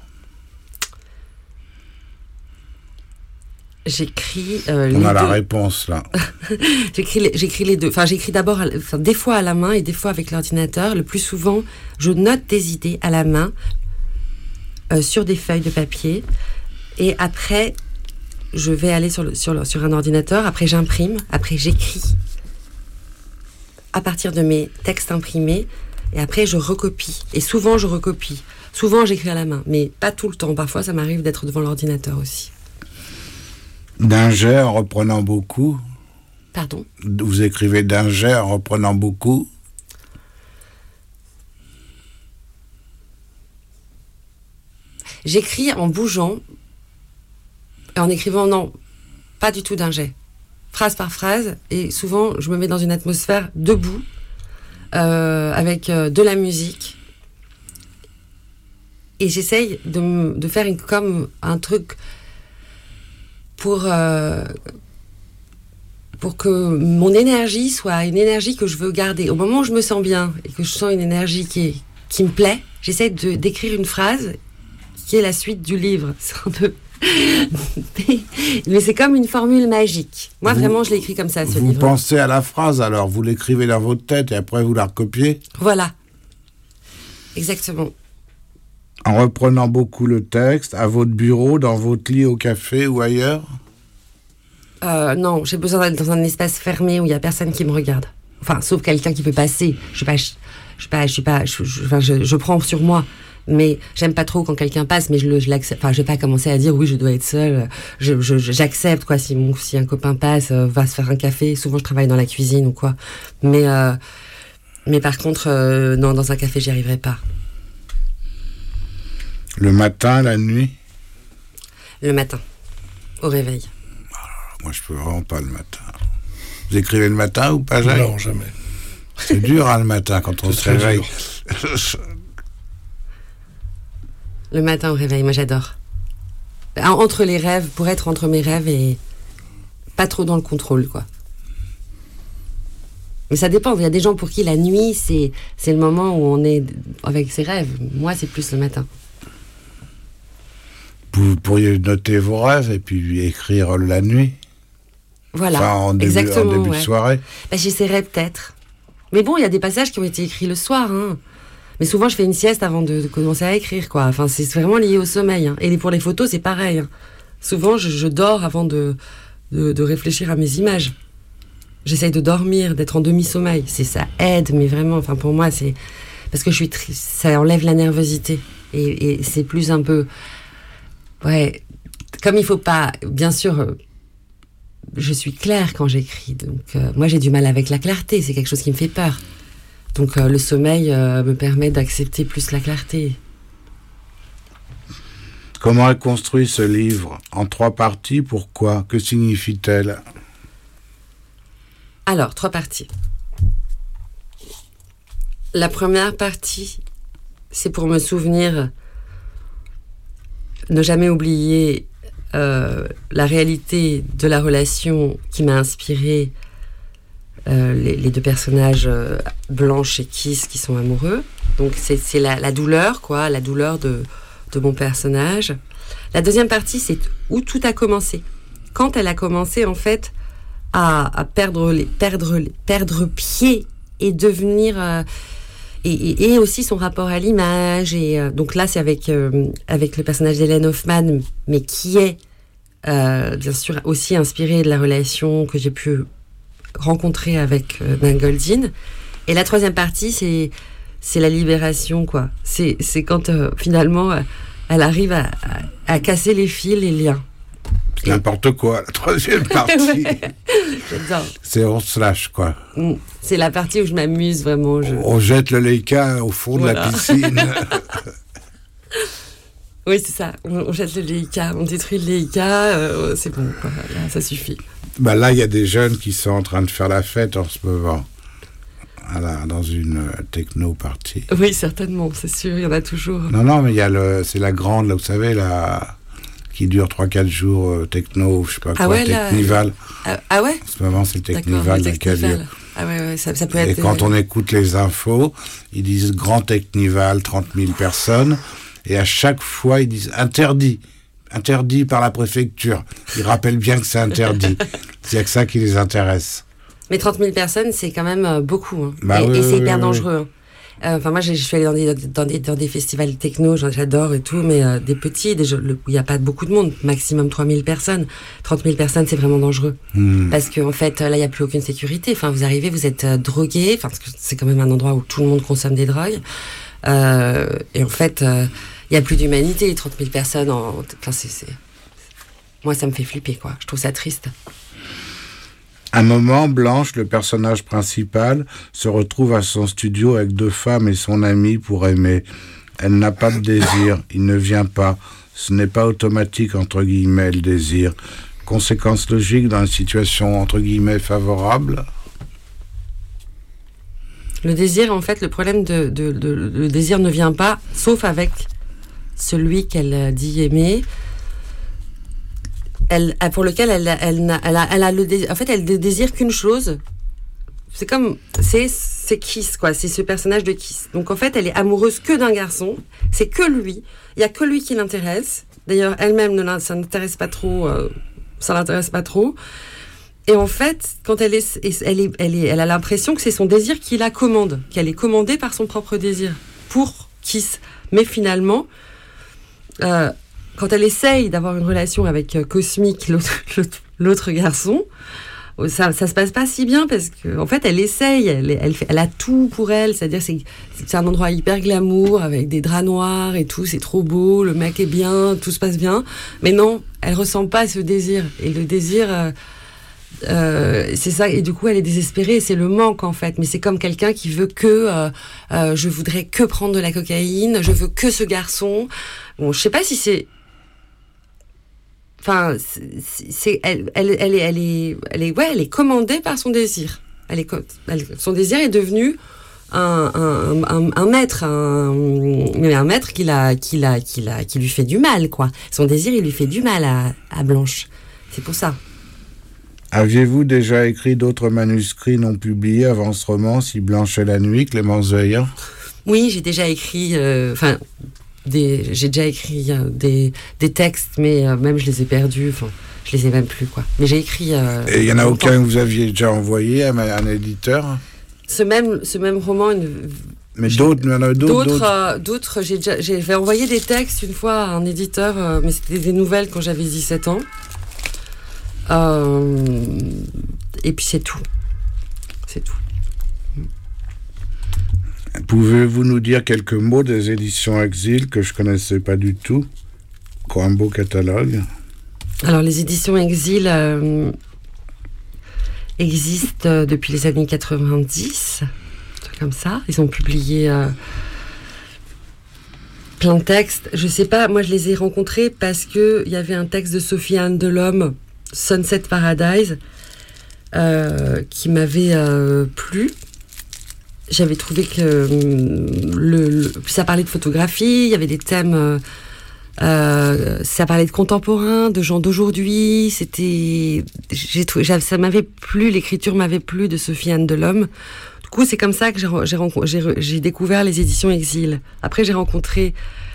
J'écris on a la réponse là. j'écris les deux. Enfin, j'écris d'abord, des fois à la main et des fois avec l'ordinateur. Le plus souvent, je note des idées à la main sur des feuilles de papier, et après, je vais aller sur un ordinateur. Après, j'imprime. Après, j'écris à partir de mes textes imprimés, et après, je recopie. Et souvent, je recopie. Souvent, j'écris à la main, mais pas tout le temps. Parfois, ça m'arrive d'être devant l'ordinateur aussi. D'un jet, en reprenant beaucoup? Pardon ? Vous écrivez d'un jet en reprenant beaucoup ? J'écris en bougeant, en écrivant, non, pas du tout d'un jet. Phrase par phrase, et souvent je me mets dans une atmosphère debout, avec de la musique, et j'essaye de faire comme un truc pour que mon énergie soit une énergie que je veux garder. Au moment où je me sens bien et que je sens une énergie qui me plaît, j'essaie d'écrire une phrase qui est la suite du livre. C'est un peu... mais c'est comme une formule magique. Moi, vraiment, je l'écris comme ça, ce livre. Vous pensez à la phrase, alors vous l'écrivez dans votre tête et après vous la recopiez ? Voilà. Exactement. En reprenant beaucoup le texte, à votre bureau, dans votre lit, au café ou ailleurs ? Non, j'ai besoin d'être dans un espace fermé où il n'y a personne qui me regarde. Enfin, sauf quelqu'un qui peut passer. Je prends sur moi. Mais j'aime pas trop quand quelqu'un passe, mais je l'accepte. Enfin, je vais pas commencer à dire oui, je dois être seule. J'accepte quoi si un copain passe, va se faire un café. Souvent, je travaille dans la cuisine ou quoi. Mais par contre, non, dans un café, j'y arriverai pas. Le matin, la nuit ? Le matin, au réveil. Moi, je peux vraiment pas le matin. Vous écrivez le matin ou pas, Jacques ? Non, jamais. C'est dur, hein, le matin, quand on se réveille. Le matin au réveil, moi j'adore. Entre les rêves, pour être entre mes rêves et pas trop dans le contrôle, quoi. Mais ça dépend, il y a des gens pour qui la nuit, c'est le moment où on est avec ses rêves. Moi, c'est plus le matin. Vous pourriez noter vos rêves et puis écrire la nuit ? Voilà, enfin, en début de soirée. J'essaierai peut-être. Mais bon, il y a des passages qui ont été écrits le soir, hein. Mais souvent, je fais une sieste avant de commencer à écrire, quoi. Enfin, c'est vraiment lié au sommeil, hein. Et pour les photos, c'est pareil, hein. Souvent, je dors avant de réfléchir à mes images. J'essaye de dormir, d'être en demi-sommeil. Ça aide, mais vraiment, enfin, pour moi, c'est... Parce que ça enlève la nervosité. Et c'est plus un peu... Ouais, comme il faut pas... Bien sûr, je suis claire quand j'écris. Donc, moi, j'ai du mal avec la clarté. C'est quelque chose qui me fait peur. Donc le sommeil me permet d'accepter plus la clarté. Comment est construit ce livre ? En 3 parties, pourquoi ? Que signifie-t-elle ? Alors, 3 parties. La première partie, c'est pour me souvenir, ne jamais oublier la réalité de la relation qui m'a inspirée les 2 personnages, Blanche et Kiss, qui sont amoureux. Donc c'est la douleur, quoi, la douleur de mon personnage. La deuxième partie, c'est où tout a commencé. Quand elle a commencé, en fait, à perdre pied et devenir... et aussi son rapport à l'image. Et donc là, c'est avec le personnage d'Hélène Hoffman, mais qui est, bien sûr, aussi inspiré de la relation que j'ai pu rencontrée avec Dan Goldin. Et la troisième partie, c'est la libération, quoi. C'est quand finalement elle arrive à casser les fils, les liens. C'est n'importe quoi, la troisième partie. Ouais, j'adore. C'est on se lâche, quoi. C'est la partie où je m'amuse vraiment. On jette le Leica au fond de la piscine. Oui, c'est ça. On jette le Leica, on détruit le Leica, c'est bon, quoi. Là, ça suffit. Bah là, il y a des jeunes qui sont en train de faire la fête en ce moment. Voilà, dans une techno-partie. Oui, certainement, c'est sûr, il y en a toujours. Non, mais il y a c'est la grande, là, vous savez, là, qui dure 3-4 jours, techno, je sais pas quoi, ouais, Technival. Ah ouais ? En ce moment, c'est Technival. Ah ouais, ça peut être... Et quand on écoute les infos, ils disent grand Technival, 30 000 personnes, et à chaque fois, ils disent interdit par la préfecture. Ils rappellent bien que c'est interdit. C'est que ça qui les intéresse. Mais 30 000 personnes, c'est quand même beaucoup. Hein. Bah et c'est hyper oui. dangereux. Hein. Enfin, moi, je suis allée dans des festivals techno, j'adore et tout, mais des petits, où il n'y a pas beaucoup de monde, maximum 3 000 personnes. 30 000 personnes, c'est vraiment dangereux. Parce qu'en fait, là, il n'y a plus aucune sécurité. Enfin, vous arrivez, vous êtes drogué, parce que c'est quand même un endroit où tout le monde consomme des drogues. Et en fait, il n'y a plus d'humanité, 30 000 personnes. Enfin, moi, ça me fait flipper, quoi. Je trouve ça triste. Un moment, Blanche, le personnage principal, se retrouve à son studio avec 2 femmes et son ami pour aimer. Elle n'a pas de désir, il ne vient pas. Ce n'est pas automatique, entre guillemets, le désir. Conséquence logique dans une situation, entre guillemets, favorable. Le désir, en fait, le problème le désir ne vient pas, sauf avec celui qu'elle dit aimer. Pour lequel elle a le désir. En fait, elle ne désire qu'une chose. C'est comme, c'est Kiss, quoi. C'est ce personnage de Kiss. Donc, en fait, elle est amoureuse que d'un garçon. C'est que lui. Il y a que lui qui l'intéresse. D'ailleurs, elle-même ça n'intéresse pas trop. Ça l'intéresse pas trop. Et en fait, quand elle a l'impression que c'est son désir qui la commande, qu'elle est commandée par son propre désir pour Kiss. Mais finalement, quand elle essaye d'avoir une relation avec Cosmic, l'autre garçon, ça se passe pas si bien parce que en fait elle essaye, elle a tout pour elle, c'est-à-dire c'est un endroit hyper glamour avec des draps noirs et tout, c'est trop beau, le mec est bien, tout se passe bien, mais non, elle ressent pas ce désir et le désir c'est ça, et du coup elle est désespérée, c'est le manque en fait, mais c'est comme quelqu'un qui veut que je voudrais que prendre de la cocaïne, je veux que ce garçon. Bon, je sais pas si c'est enfin, elle est commandée par son désir. Son désir est devenu un maître, un maître qui lui fait du mal, quoi. Son désir, il lui fait du mal à Blanche. C'est pour ça. Aviez-vous déjà écrit d'autres manuscrits non publiés avant ce roman, Si Blanche est la nuit, Clémence Veillant ? Oui, j'ai déjà écrit... j'ai déjà écrit des textes, mais même je les ai perdus. Enfin, je les ai même plus, quoi. Mais j'ai écrit. Et il y en a aucun que vous aviez déjà envoyé à un éditeur ? Ce même roman. Mais d'autres, il y en a d'autres. D'autres, j'ai envoyé des textes une fois à un éditeur, mais c'était des nouvelles quand j'avais 17 ans. Et puis c'est tout. C'est tout. Pouvez-vous nous dire quelques mots des éditions Exil que je ne connaissais pas du tout ? Quoi, un beau catalogue. Alors, les éditions Exil existent depuis les années 90, comme ça. Ils ont publié plein de textes. Je ne sais pas, moi je les ai rencontrés parce qu'il y avait un texte de Sophie-Anne Delhomme, Sunset Paradise, qui m'avait plu. J'avais trouvé que puis ça parlait de photographie, il y avait des thèmes, ça parlait de contemporains, de gens d'aujourd'hui. Ça m'avait plu, l'écriture m'avait plu de Sophie-Anne Delhomme. Du coup, c'est comme ça que j'ai découvert les éditions Exil. Après, j'ai rencontré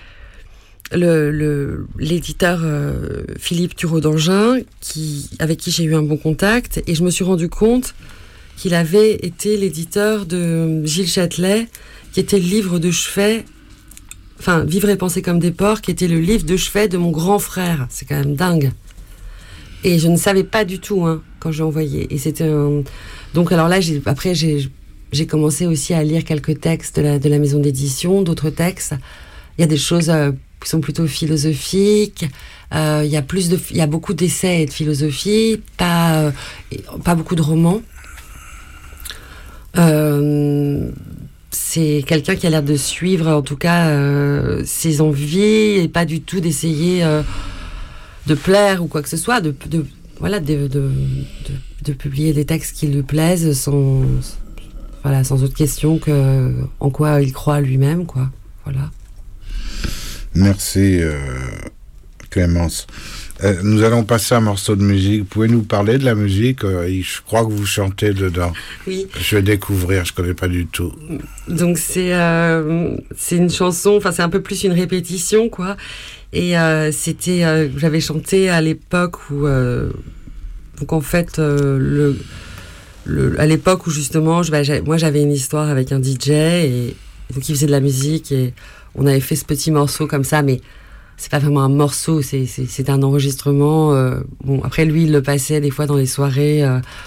l'éditeur Philippe Thureau d'Angin, avec qui j'ai eu un bon contact, et je me suis rendu compte qu'il avait été l'éditeur de Gilles Châtelet, qui était le livre de chevet, enfin, Vivre et penser comme des porcs, qui était le livre de chevet de mon grand frère. C'est quand même dingue. Et je ne savais pas du tout, quand j'ai envoyé. Et c'était Donc, alors là, j'ai commencé aussi à lire quelques textes de la maison d'édition, d'autres textes. Il y a des choses qui sont plutôt philosophiques. Il y a beaucoup d'essais et de philosophie, pas beaucoup de romans. C'est quelqu'un qui a l'air de suivre, en tout cas, ses envies et pas du tout d'essayer de plaire ou quoi que ce soit, de publier des textes qui lui plaisent sans autre question que en quoi il croit lui-même, quoi. Voilà. Merci Clémence. Nous allons passer un morceau de musique. Pouvez nous parler de la musique ? Je crois que vous chantez dedans. Oui. Je vais découvrir, je connais pas du tout. Donc c'est une chanson, enfin c'est un peu plus une répétition, quoi. Et j'avais chanté à l'époque où donc en fait à l'époque où justement moi j'avais une histoire avec un DJ et donc il faisait de la musique et on avait fait ce petit morceau comme ça, mais c'est pas vraiment un morceau, c'est un enregistrement. Bon, après lui il le passait des fois dans les soirées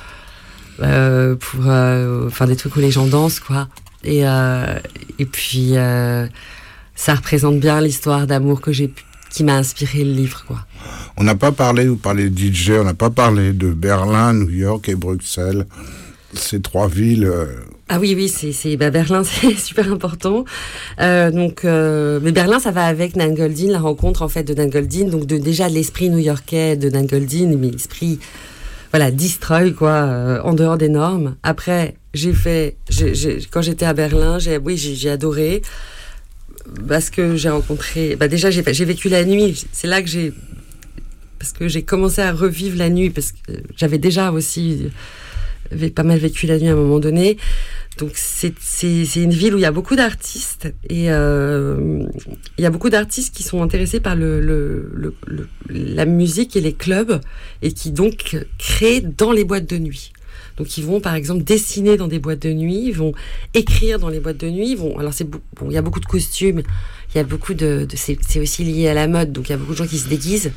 pour faire des trucs où les gens dansent, quoi. Et puis ça représente bien l'histoire d'amour que j'ai qui m'a inspiré le livre, quoi. On n'a pas parlé, vous parlez de DJ, on n'a pas parlé de Berlin, New York et Bruxelles. Ces 3 villes. Ah oui, Berlin, c'est super important. Mais Berlin, ça va avec Nan Goldin, la rencontre en fait de Nan Goldin, donc déjà l'esprit new-yorkais de Nan Goldin, mais l'esprit, voilà, destroy quoi, en dehors des normes. Après, quand j'étais à Berlin, j'ai adoré parce que j'ai rencontré. Déjà, j'ai vécu la nuit. C'est là que parce que j'ai commencé à revivre la nuit parce que j'avais déjà aussi pas mal vécu la nuit à un moment donné. Donc c'est une ville où il y a beaucoup d'artistes et il y a beaucoup d'artistes qui sont intéressés par la musique et les clubs et qui donc créent dans les boîtes de nuit. Donc ils vont par exemple dessiner dans des boîtes de nuit, ils vont écrire dans les boîtes de nuit, alors il y a beaucoup de costumes, il y a beaucoup c'est aussi lié à la mode, donc il y a beaucoup de gens qui se déguisent.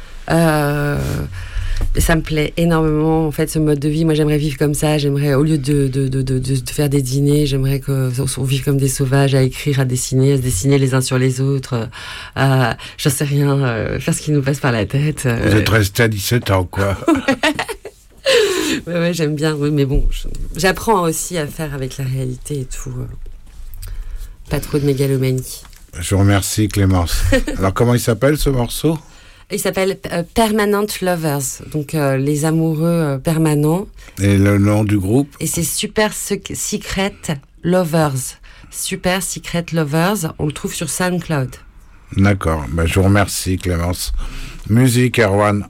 Ça me plaît énormément en fait ce mode de vie. Moi j'aimerais vivre comme ça. J'aimerais au lieu de faire des dîners, j'aimerais qu'on vive comme des sauvages, à écrire, à se dessiner les uns sur les autres, j'en sais rien, faire ce qui nous passe par la tête. Vous êtes resté à 17 ans quoi. Ouais, j'aime bien. Oui, mais bon, j'apprends aussi à faire avec la réalité et tout. Pas trop de mégalomanie. Je vous remercie Clémence. Alors comment il s'appelle ce morceau ? Il s'appelle Permanent Lovers, donc les amoureux permanents. Et le nom du groupe ? Et c'est Super Secret Lovers. Super Secret Lovers, on le trouve sur SoundCloud. D'accord, je vous remercie Clémence. Musique Erwan.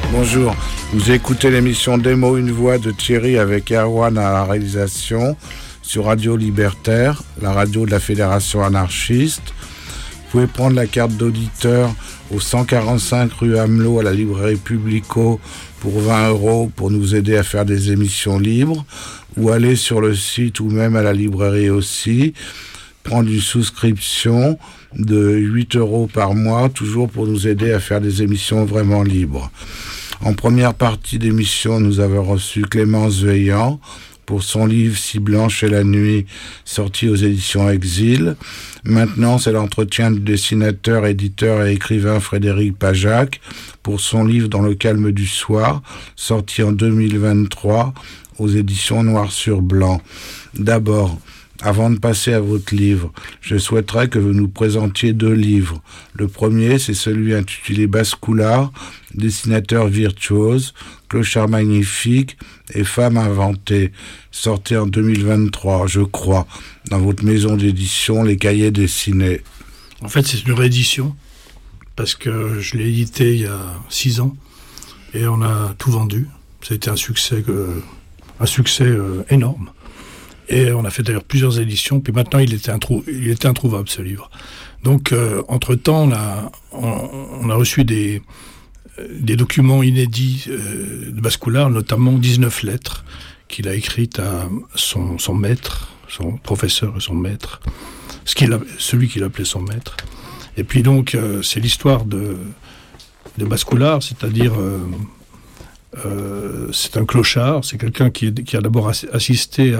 Bonjour, vous écoutez l'émission Démo Une Voix de Thierry avec Erwan à la réalisation sur Radio Libertaire, la radio de la Fédération anarchiste. Vous pouvez prendre la carte d'auditeur au 145 rue Amelot à la librairie Publico pour 20 € pour nous aider à faire des émissions libres, ou aller sur le site ou même à la librairie aussi, prendre une souscription de 8 € par mois, toujours pour nous aider à faire des émissions vraiment libres. En première partie d'émission, nous avons reçu Clémence Veillant pour son livre Si blanche est la nuit, sorti aux éditions Exil. Maintenant, c'est l'entretien du dessinateur, éditeur et écrivain Frédéric Pajac pour son livre Dans le calme du soir, sorti en 2023 aux éditions Noir sur Blanc. D'abord, avant de passer à votre livre, je souhaiterais que vous nous présentiez 2 livres. Le premier, c'est celui intitulé Bascoulard, dessinateur virtuose, clochard magnifique et femme inventée, sorti en 2023, je crois, dans votre maison d'édition Les Cahiers dessinés. En fait, c'est une réédition, parce que je l'ai édité il y a 6 ans, et on a tout vendu. C'était un succès énorme. Et on a fait d'ailleurs plusieurs éditions, puis maintenant il était introuvable ce livre. Donc entre-temps, on a reçu des documents inédits de Bascoulard, notamment 19 lettres qu'il a écrites à son maître, son professeur et son maître, celui qu'il appelait son maître. Et puis donc c'est l'histoire de Bascoulard, c'est-à-dire... c'est un clochard, c'est quelqu'un qui a d'abord assisté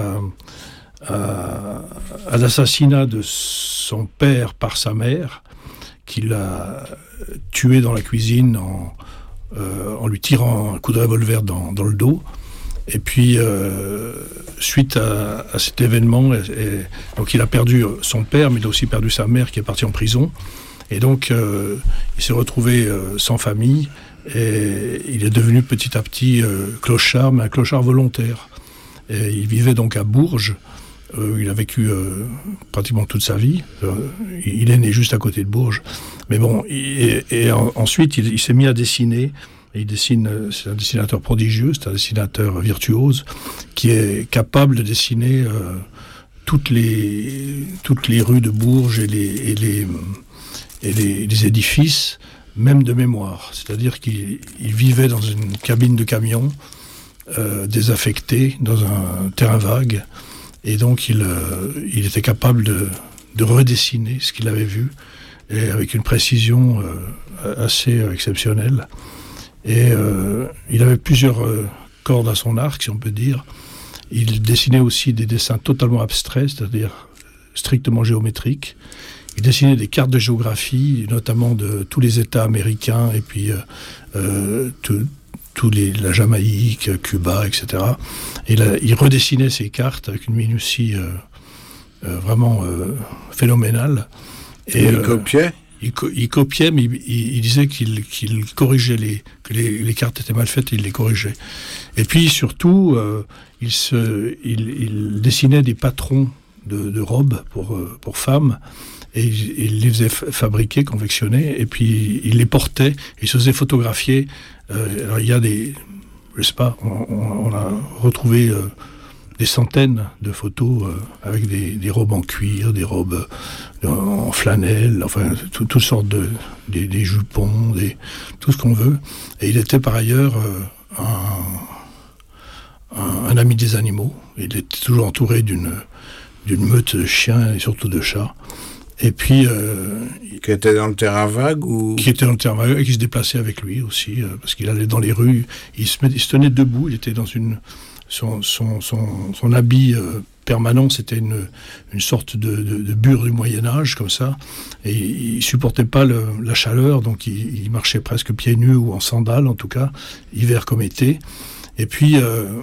à l'assassinat de son père par sa mère, qui l'a tué dans la cuisine en lui tirant un coup de revolver dans le dos. Et puis, suite à cet événement, donc il a perdu son père, mais il a aussi perdu sa mère qui est partie en prison. Et donc, il s'est retrouvé sans famille. Et il est devenu petit à petit clochard, mais un clochard volontaire. Et il vivait donc à Bourges, où il a vécu pratiquement toute sa vie. Il est né juste à côté de Bourges. Mais bon, ensuite, il s'est mis à dessiner. Et il dessine, c'est un dessinateur prodigieux, c'est un dessinateur virtuose, qui est capable de dessiner toutes les rues de Bourges et les édifices, même de mémoire. C'est-à-dire qu'il vivait dans une cabine de camion, désaffectée, dans un terrain vague, et donc il était capable de redessiner ce qu'il avait vu, et avec une précision assez exceptionnelle. Et il avait plusieurs cordes à son arc, si on peut dire. Il dessinait aussi des dessins totalement abstraits, c'est-à-dire strictement géométriques. Il dessinait des cartes de géographie, notamment de tous les États américains, et puis la Jamaïque, Cuba, etc. Et là, il redessinait ces cartes avec une minutie vraiment phénoménale. Et il copiait il copiait, mais il disait qu'il corrigeait que les cartes étaient mal faites, et il les corrigeait. Et puis surtout, il dessinait des patrons de robes pour femmes, et il les faisait fabriquer, confectionner, et puis il les portait, il se faisait photographier. Alors il y a je sais pas, on a retrouvé des centaines de photos avec des robes en cuir, des robes en flanelle, enfin toutes sortes des jupons, tout ce qu'on veut. Et il était par ailleurs un ami des animaux. Il était toujours entouré d'une meute de chiens et surtout de chats. Et puis... qui était dans le terrain vague ou... Qui était dans le terrain vague et qui se déplaçait avec lui aussi, parce qu'il allait dans les rues. Il se tenait debout, il était dans son habit permanent, c'était une sorte de bure du Moyen-Âge, comme ça. Et il supportait pas la chaleur, donc il marchait presque pieds nus ou en sandales, en tout cas, hiver comme été. Et puis,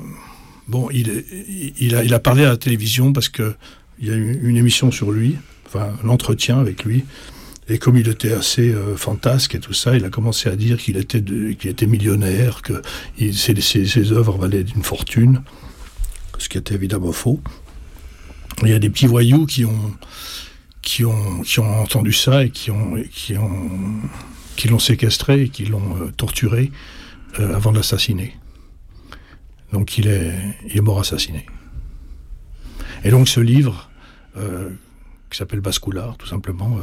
il a parlé à la télévision parce qu'il y a eu une émission sur lui, enfin l'entretien avec lui, et comme il était assez fantasque et tout ça, il a commencé à dire qu'il était millionnaire, que ses œuvres valaient d'une fortune, ce qui était évidemment faux. Il y a des petits voyous qui ont entendu ça et qui l'ont séquestré et qui l'ont torturé avant de l'assassiner. Donc il est mort assassiné. Et donc ce livre, qui s'appelle Bascoulard, tout simplement,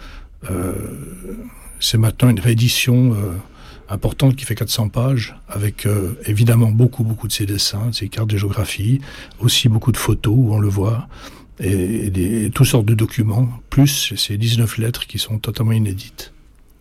c'est maintenant une réédition importante qui fait 400 pages, avec évidemment beaucoup de ses dessins, de ses cartes de géographie, aussi beaucoup de photos où on le voit, et toutes sortes de documents, plus ces 19 lettres qui sont totalement inédites.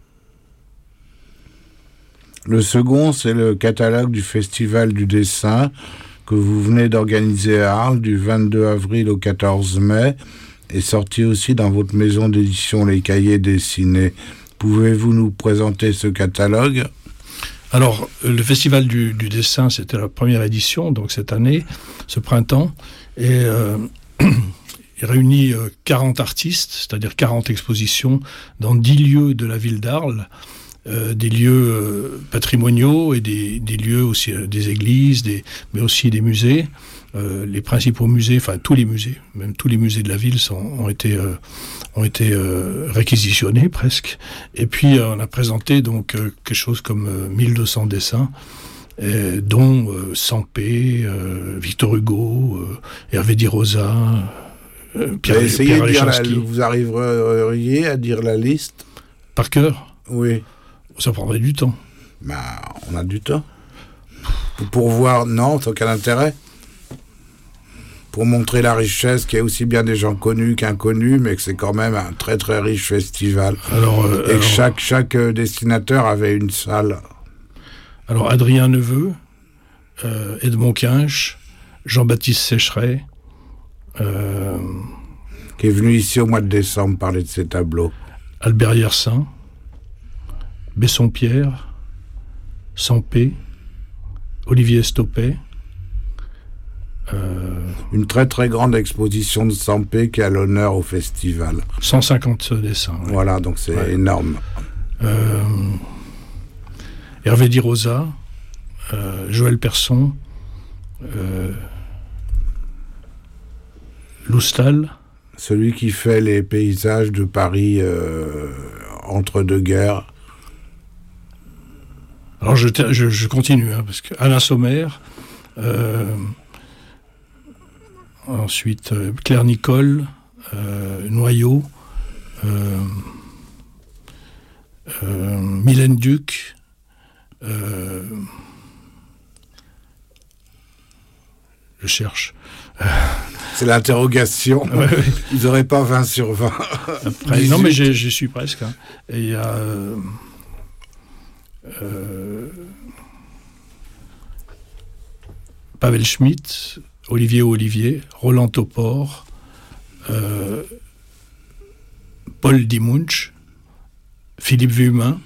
Le second, c'est le catalogue du Festival du dessin que vous venez d'organiser à Arles du 22 avril au 14 mai et sorti aussi dans votre maison d'édition Les Cahiers Dessinés. Pouvez-vous nous présenter ce catalogue ? Alors, le Festival du dessin, c'était la première édition, donc cette année, ce printemps, et il réunit 40 artistes, c'est-à-dire 40 expositions dans 10 lieux de la ville d'Arles, des lieux patrimoniaux et des lieux aussi, des églises, mais aussi des musées. Les principaux musées, enfin tous les musées, même tous les musées de la ville ont été réquisitionnés presque. Et puis on a présenté donc quelque chose comme 1200 dessins, dont Sampé, Victor Hugo, Hervé Di Rosa, Pierre Lechinski. Vous arriveriez à dire la liste par cœur ? Oui. Ça prendrait du temps. Bah, on a du temps. Pour voir, non, c'est aucun intérêt. Pour montrer la richesse, qu'il y a aussi bien des gens connus qu'inconnus, mais que c'est quand même un très très riche festival. Et que chaque dessinateur avait une salle. Alors Adrien Neveu, Edmond Quinche, Jean-Baptiste Sécheret, qui est venu ici au mois de décembre parler de ses tableaux. Albert Yersin, Besson-Pierre, Sampé, Olivier Stoppet. Une très très grande exposition de Sampé qui a l'honneur au festival. 150 dessins. Ouais. Voilà, donc c'est énorme. Hervé Di Rosa, Joël Persson, Loustal. Celui qui fait les paysages de Paris entre deux guerres. Alors je continue, parce que Alain Sommer, ensuite Claire Nicole, Noyau, Mylène Duc, je cherche. C'est l'interrogation. Ouais. Ils n'auraient pas 20 sur 20. Après, non, mais j'y suis presque. Hein. Et il y a Pavel Schmitt, Olivier, Roland Topor, Paul Dimunch, Philippe Vuillemin,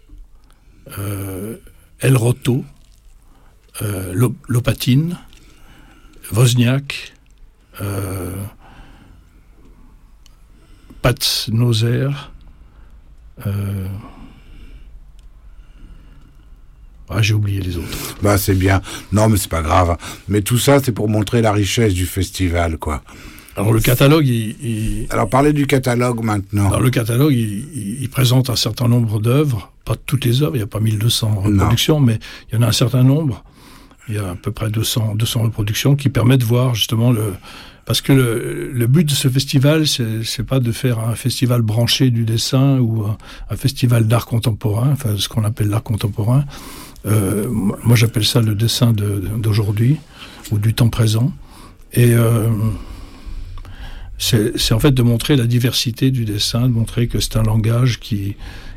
El Rotto, Lopatine, Wozniak, Pat Nozer, j'ai oublié les autres. Bah c'est bien. Non mais c'est pas grave. Mais tout ça c'est pour montrer la richesse du festival, quoi. Alors le catalogue, Alors parlez du catalogue maintenant. Alors le catalogue, il présente un certain nombre d'œuvres, pas toutes les œuvres, il n'y a pas 1200 reproductions, mais il y en a un certain nombre. Il y a à peu près 200 reproductions qui permettent de voir justement parce que le but de ce festival, c'est pas de faire un festival branché du dessin ou un festival d'art contemporain, enfin ce qu'on appelle l'art contemporain. Moi j'appelle ça le dessin d'aujourd'hui ou du temps présent. Et c'est en fait de montrer la diversité du dessin, de montrer que c'est un langage qui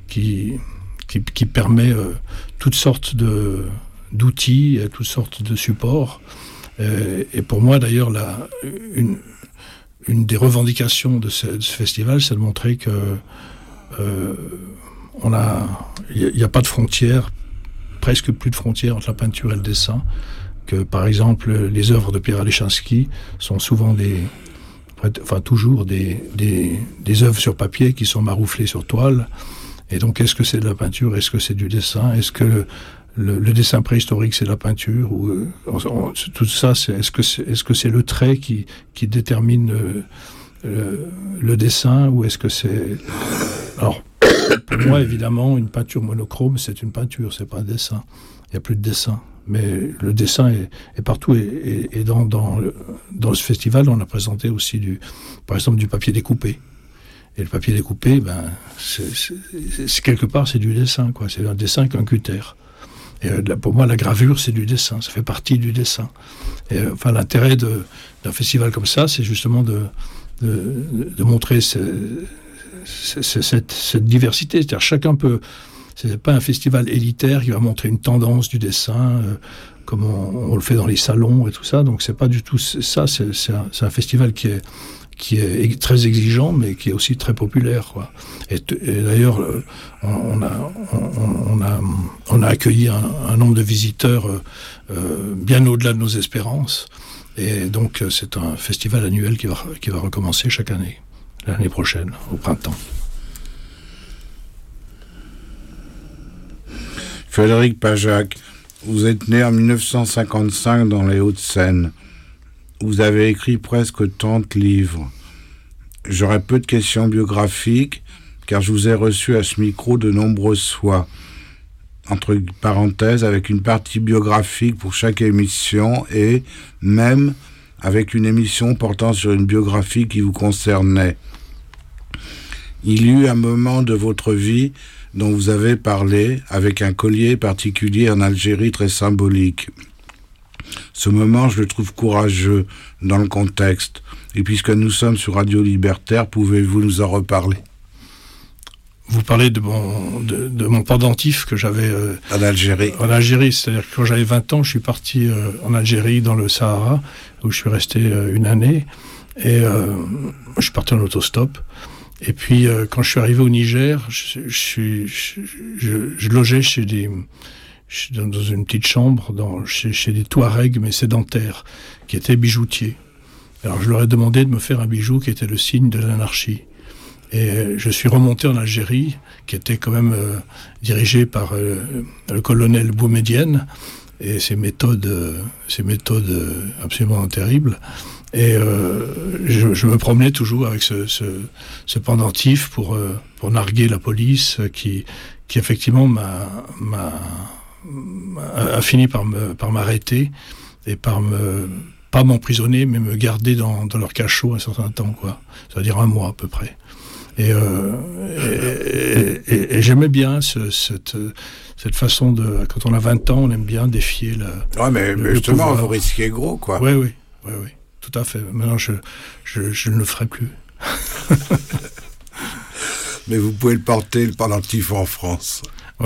permet toutes sortes d'outils, toutes sortes de supports. Et pour moi, d'ailleurs, une des revendications de ce festival, c'est de montrer que il n'y a pas de frontières, presque plus de frontières entre la peinture et le dessin. Que, par exemple, les œuvres de Pierre Lechinski sont souvent toujours des œuvres sur papier qui sont marouflées sur toile. Et donc, est-ce que c'est de la peinture? Est-ce que c'est du dessin? Est-ce que le dessin préhistorique, c'est de la peinture? Ou tout ça, est-ce que c'est le trait qui détermine le dessin? Ou est-ce que c'est... Alors, pour moi, évidemment, une peinture monochrome, c'est une peinture, c'est pas un dessin. il n'y a plus de dessin. Mais le dessin est partout. Et dans ce festival, on a présenté aussi, par exemple, du papier découpé. Et le papier découpé, c'est quelque part, c'est du dessin, quoi. C'est un dessin avec un cutter. Et pour moi, la gravure, c'est du dessin. Ça fait partie du dessin. Et, l'intérêt d'un festival comme ça, c'est justement de montrer cette diversité. C'est-à-dire, chacun peut... C'est pas un festival élitaire qui va montrer une tendance du dessin, comme on le fait dans les salons et tout ça. Donc, c'est pas du tout ça. C'est un festival qui est très exigeant, mais qui est aussi très populaire, quoi. Et d'ailleurs, on a accueilli un nombre de visiteurs bien au-delà de nos espérances. Et donc, c'est un festival annuel qui va recommencer chaque année, l'année prochaine, au printemps. Frédéric Pajac, vous êtes né en 1955 dans les Hauts-de-Seine. Vous avez écrit presque 30 livres. J'aurai peu de questions biographiques, car je vous ai reçu à ce micro de nombreuses fois. Entre parenthèses, avec une partie biographique pour chaque émission et même avec une émission portant sur une biographie qui vous concernait. Il y eut un moment de votre vie dont vous avez parlé avec un collier particulier en Algérie très symbolique. Ce moment, je le trouve courageux dans le contexte. Et puisque nous sommes sur Radio Libertaire, pouvez-vous nous en reparler ? Vous parlez de mon pendentif que j'avais en Algérie. En Algérie, c'est-à-dire que quand j'avais 20 ans, je suis parti en Algérie, dans le Sahara, où je suis resté une année. Et je suis parti en autostop. Et puis, quand je suis arrivé au Niger, je logeais dans une petite chambre, chez des Touaregs, mais sédentaires, qui étaient bijoutiers. Alors, je leur ai demandé de me faire un bijou qui était le signe de l'anarchie. Et je suis remonté en Algérie, qui était quand même dirigée par le colonel Boumedienne, et ses méthodes absolument terribles. Et je me promenais toujours avec ce pendentif pour narguer la police qui effectivement a fini par m'arrêter et pas m'emprisonner, mais me garder dans leur cachot un certain temps, quoi. C'est-à-dire un mois à peu près. Et j'aimais bien cette façon de... Quand on a 20 ans, on aime bien défier mais justement, vous risquez gros, quoi. Oui. Tout à fait. Maintenant, je ne le ferai plus. Mais vous pouvez le porter, le pendentif, en France. Oui.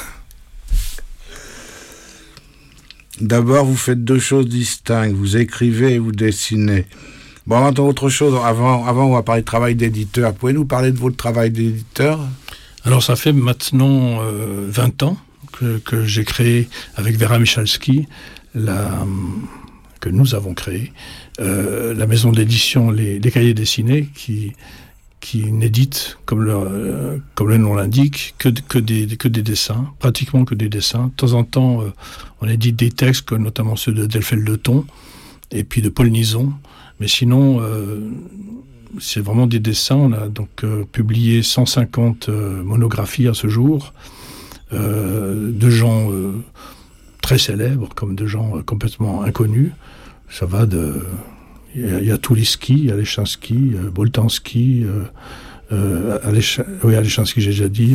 D'abord, vous faites deux choses distinctes. Vous écrivez et vous dessinez. Bon, maintenant, autre chose. Avant, on va parler de travail d'éditeur. Pouvez-nous parler de votre travail d'éditeur ? Alors, ça fait maintenant 20 ans que j'ai créé, avec Vera Michalski, que nous avons créé, la maison d'édition Les Cahiers Dessinés, qui n'édite, comme le nom l'indique, que des dessins, pratiquement que des dessins. De temps en temps, on édite des textes, comme notamment ceux de Delphel Leton, et puis de Paul Nizon. Mais sinon, c'est vraiment des dessins. On a donc publié 150 monographies à ce jour, de gens très célèbres, comme de gens complètement inconnus. Ça va il y a Touliski, il y a Alechinsky, Boltanski, Alechinsky, j'ai déjà dit.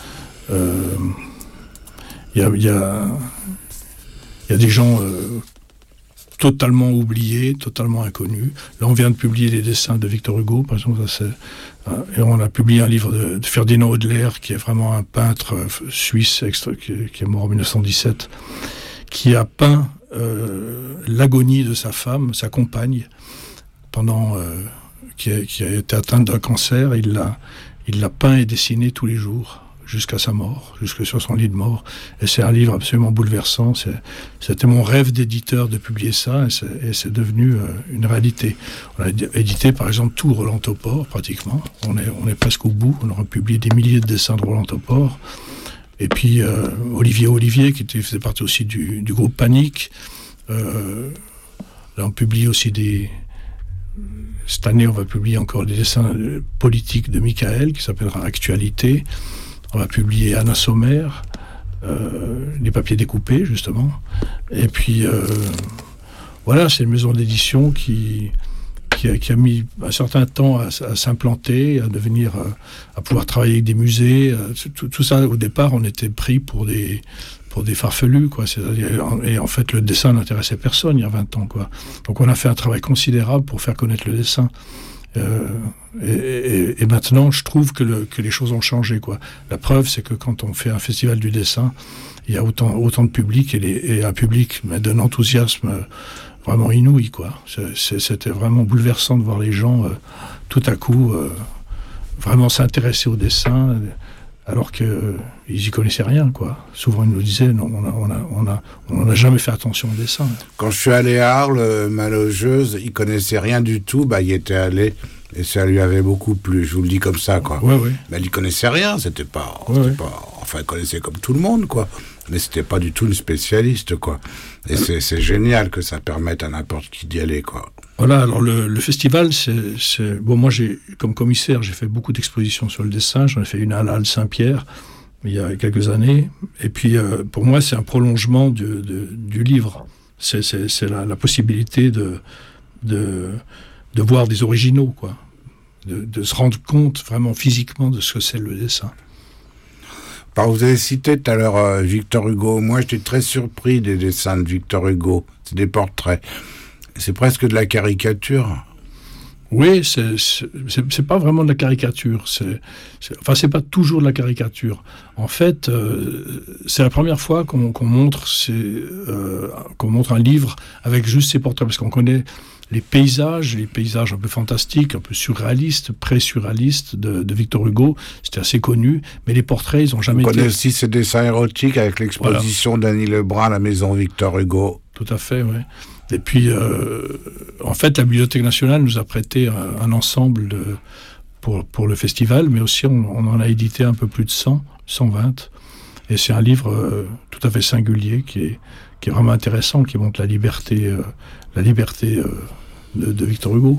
Il y a des gens totalement oubliés, totalement inconnus. Là, on vient de publier les dessins de Victor Hugo, par exemple. Et on a publié un livre de Ferdinand Hodler, qui est vraiment un peintre suisse qui est mort en 1917, qui a peint l'agonie de sa femme, sa compagne, qui a été atteinte d'un cancer. Il l'a peint et dessiné tous les jours, jusqu'à sa mort, jusque sur son lit de mort. Et c'est un livre absolument bouleversant. C'était mon rêve d'éditeur de publier ça, et c'est devenu une réalité. On a édité, par exemple, tout Roland Topor, pratiquement. On est presque au bout. On aura publié des milliers de dessins de Roland Topor. Et puis Olivier, qui faisait partie aussi du groupe Panique. Là, on publie aussi cette année, on va publier encore des dessins politiques de Michael, qui s'appellera Actualité. On va publier Anna Sommer. les papiers découpés, justement. Et puis, voilà, c'est une maison d'édition qui a mis un certain temps à s'implanter, à devenir, à pouvoir travailler avec des musées. Tout ça, au départ, on était pris pour des farfelus, quoi. Et en fait, le dessin n'intéressait personne il y a 20 ans, quoi. Donc on a fait un travail considérable pour faire connaître le dessin. Et maintenant, je trouve que les choses ont changé, quoi. La preuve, c'est que quand on fait un festival du dessin, il y a autant de public et un public d'un enthousiasme vraiment inouï, quoi. C'était vraiment bouleversant de voir les gens tout à coup vraiment s'intéresser au dessin, alors qu'ils y connaissaient rien, quoi. Souvent, ils nous disaient, non, on n'a jamais fait attention au dessin. Quand je suis allé à Arles, ma logeuse, il connaissait rien du tout, il était allé, et ça lui avait beaucoup plu, je vous le dis comme ça, quoi. Ouais, ouais. Mais il connaissait rien, c'était pas, enfin, il connaissait comme tout le monde, quoi. Mais c'était pas du tout une spécialiste, quoi. Et c'est génial que ça permette à n'importe qui d'y aller, quoi. Voilà, alors le festival, bon, moi, comme commissaire, j'ai fait beaucoup d'expositions sur le dessin. J'en ai fait une à la Halle Saint-Pierre, il y a quelques années. Et puis, pour moi, c'est un prolongement du livre. C'est la possibilité de voir des originaux, quoi. De se rendre compte vraiment physiquement de ce que c'est le dessin. Vous avez cité tout à l'heure Victor Hugo. Moi, j'étais très surpris des dessins de Victor Hugo. C'est des portraits. C'est presque de la caricature. Oui, c'est pas vraiment de la caricature. C'est pas toujours de la caricature. En fait, c'est la première fois qu'on montre un livre avec juste ses portraits, parce qu'on connaît les paysages un peu fantastiques, un peu surréalistes, pré-surréalistes de Victor Hugo. C'était assez connu, mais les portraits, ils n'ont jamais été... On connaît aussi ses dessins érotiques avec l'exposition d'Annie Lebrun à la maison Victor Hugo. Tout à fait, oui. Et puis, en fait, la Bibliothèque nationale nous a prêté un ensemble pour le festival, mais aussi on en a édité un peu plus de 120. Et c'est un livre tout à fait singulier qui est vraiment intéressant, qui montre la liberté de Victor Hugo.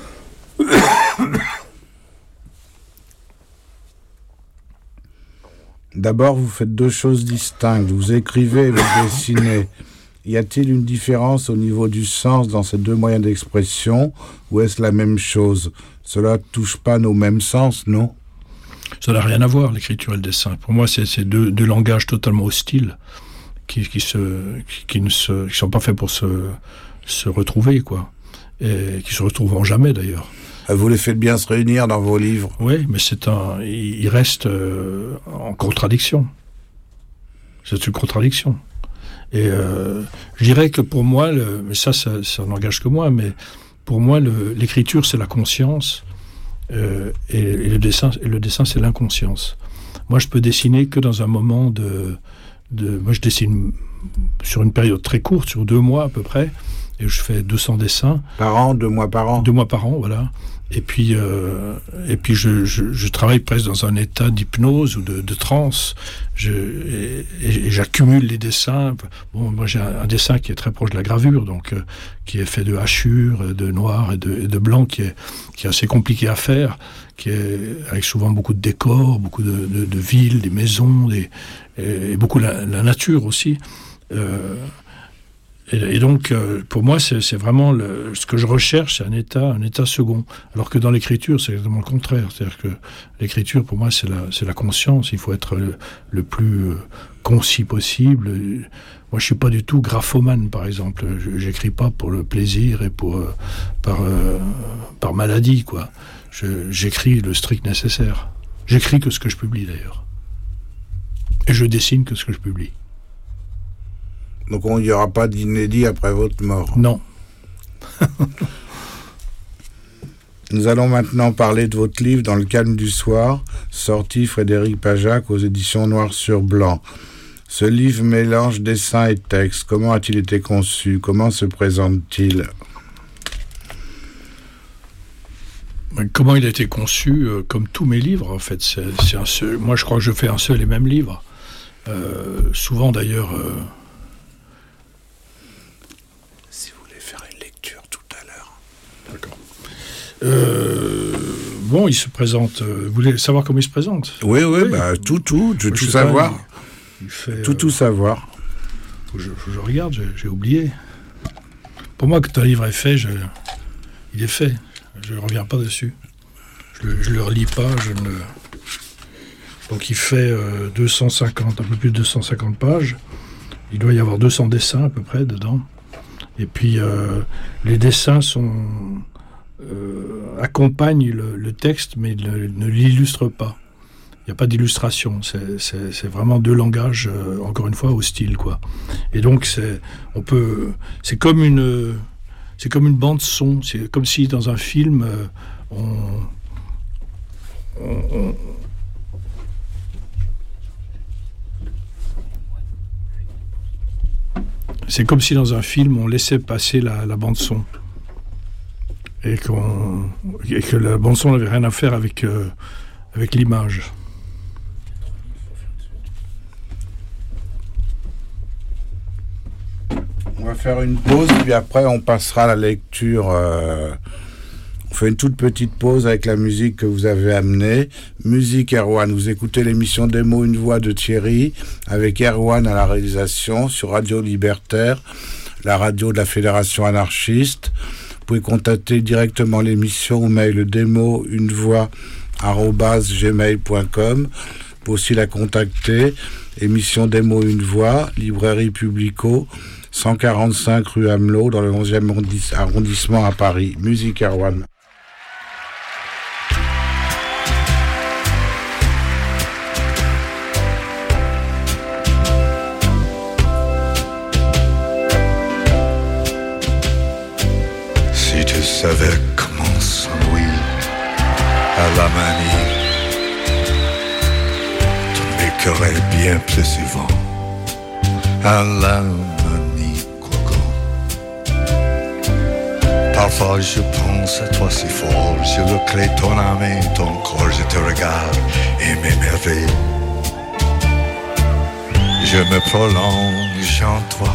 D'abord, vous faites deux choses distinctes. Vous écrivez et vous dessinez. Y a-t-il une différence au niveau du sens dans ces deux moyens d'expression, ou est-ce la même chose? Cela ne touche pas nos mêmes sens, non? Ça n'a rien à voir, l'écriture et le dessin. Pour moi, c'est deux langages totalement hostiles qui ne sont pas faits pour se retrouver, quoi. Et qui se retrouveront jamais, d'ailleurs. Vous les faites bien se réunir dans vos livres. Oui, mais il reste en contradiction. C'est une contradiction. Et je dirais que pour moi, mais ça n'engage que moi, mais pour moi, l'écriture, c'est la conscience, et le dessin, c'est l'inconscience. Moi, je peux dessiner que dans un moment moi, je dessine sur une période très courte, sur 2 mois à peu près, et je fais 200 dessins. Par an, 2 mois par an? 2 mois par an, voilà. Et puis je travaille presque dans un état d'hypnose ou de transe. Et j'accumule les dessins. Bon, moi j'ai un dessin qui est très proche de la gravure, donc qui est fait de hachures, de noir et de blanc, qui est assez compliqué à faire, qui est avec souvent beaucoup de décors, beaucoup de villes, des maisons, et beaucoup la nature aussi. Et donc, pour moi, c'est vraiment ce que je recherche, c'est un état second. Alors que dans l'écriture, c'est exactement le contraire. C'est-à-dire que l'écriture, pour moi, c'est la conscience. Il faut être le plus concis possible. Moi, je suis pas du tout graphomane, par exemple. J'écris pas pour le plaisir et par maladie, quoi. J'écris le strict nécessaire. J'écris que ce que je publie, d'ailleurs. Et je dessine que ce que je publie. Donc il n'y aura pas d'inédit après votre mort? Non. Nous allons maintenant parler de votre livre Dans le calme du soir, sorti Frédéric Pajac aux éditions Noir sur Blanc. Ce livre mélange dessin et texte. Comment a-t-il été conçu? Comment se présente-t-il? Comment il a été conçu? Comme tous mes livres, en fait. C'est un seul. Moi, je crois que je fais un seul et même livre. Souvent, d'ailleurs... Bon, il se présente... vous voulez savoir comment il se présente? Oui, tout. Je veux tout savoir. Il fait... Tout savoir. Faut que je regarde, j'ai oublié. Pour moi, quand un livre est fait, il est fait. Je ne reviens pas dessus. Je le relis pas, Donc il fait 250, un peu plus de 250 pages. Il doit y avoir 200 dessins à peu près dedans. Et puis les dessins accompagnent le texte, mais ne l'illustrent pas. Il n'y a pas d'illustration. C'est vraiment deux langages, encore une fois, hostiles, quoi. Et donc c'est comme une bande son. C'est comme si dans un film c'est comme si dans un film on laissait passer la bande son et que la bande son n'avait rien à faire avec l'image. On va faire une pause, puis après on passera à la lecture. On fait une toute petite pause avec la musique que vous avez amenée. Musique Erwan, vous écoutez l'émission Des mots, une voix de Thierry, avec Erwan à la réalisation sur Radio Libertaire, la radio de la Fédération anarchiste. Vous pouvez contacter directement l'émission au mail desmotsUnevoix@gmail.com. Vous pouvez aussi la contacter, émission Des mots, une voix, librairie Publico, 145 rue Amelot, dans le 11e arrondissement à Paris. Musique Erwan. Si tu savais comment s'ennuyer à la manie, tu m'écœurais bien plus souvent à la manie, Coco. Parfois je pense à toi si fort, je le crée ton âme et ton corps, je te regarde et m'émerveille. Je me prolonge en toi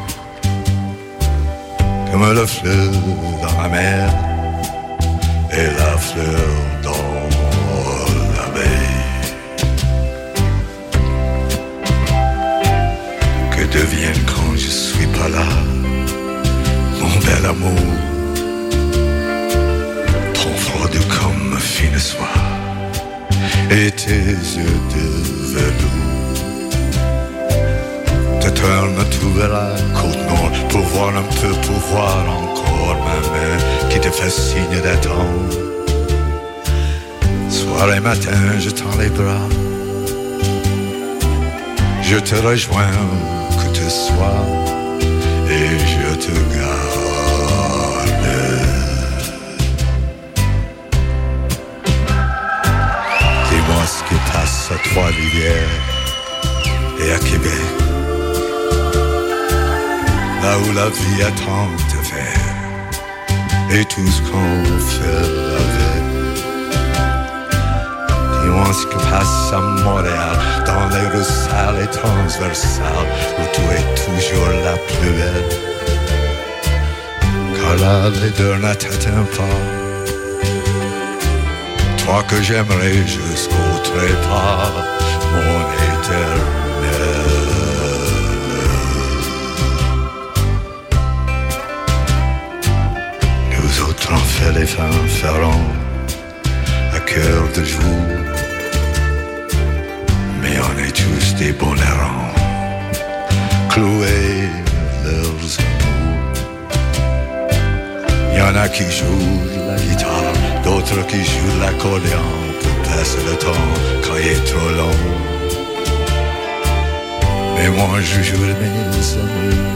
comme le fleuve dans la mer et la fleur dans la baie. Que devienne quand je suis pas là, mon bel amour, ton froid comme fine soie et tes yeux de velours. Te tourne tout vers la côte nord pour voir un peu, pour voir encore ma main qui te fait signe d'attendre. Soir et matin, je tends les bras, je te rejoins que tu sois et je te garde. Dis-moi ce qui passe à Trois-Rivières et à Québec, là où la vie attend de faire et tout ce qu'on fait avec. Dis-moi ce qui passe à Montréal, dans les rues sales et transversales, où tout est toujours la plus belle, car la laideur n'atteint pas. Toi que j'aimerais jusqu'au trépas, mon éternel. On fait les fanfarons à cœur de jour, mais on est tous des bons errants, cloués leurs amours. Y en a qui jouent la guitare, d'autres qui jouent l'accordéon pour passer le temps quand il est trop long. Mais moi je joue mes amours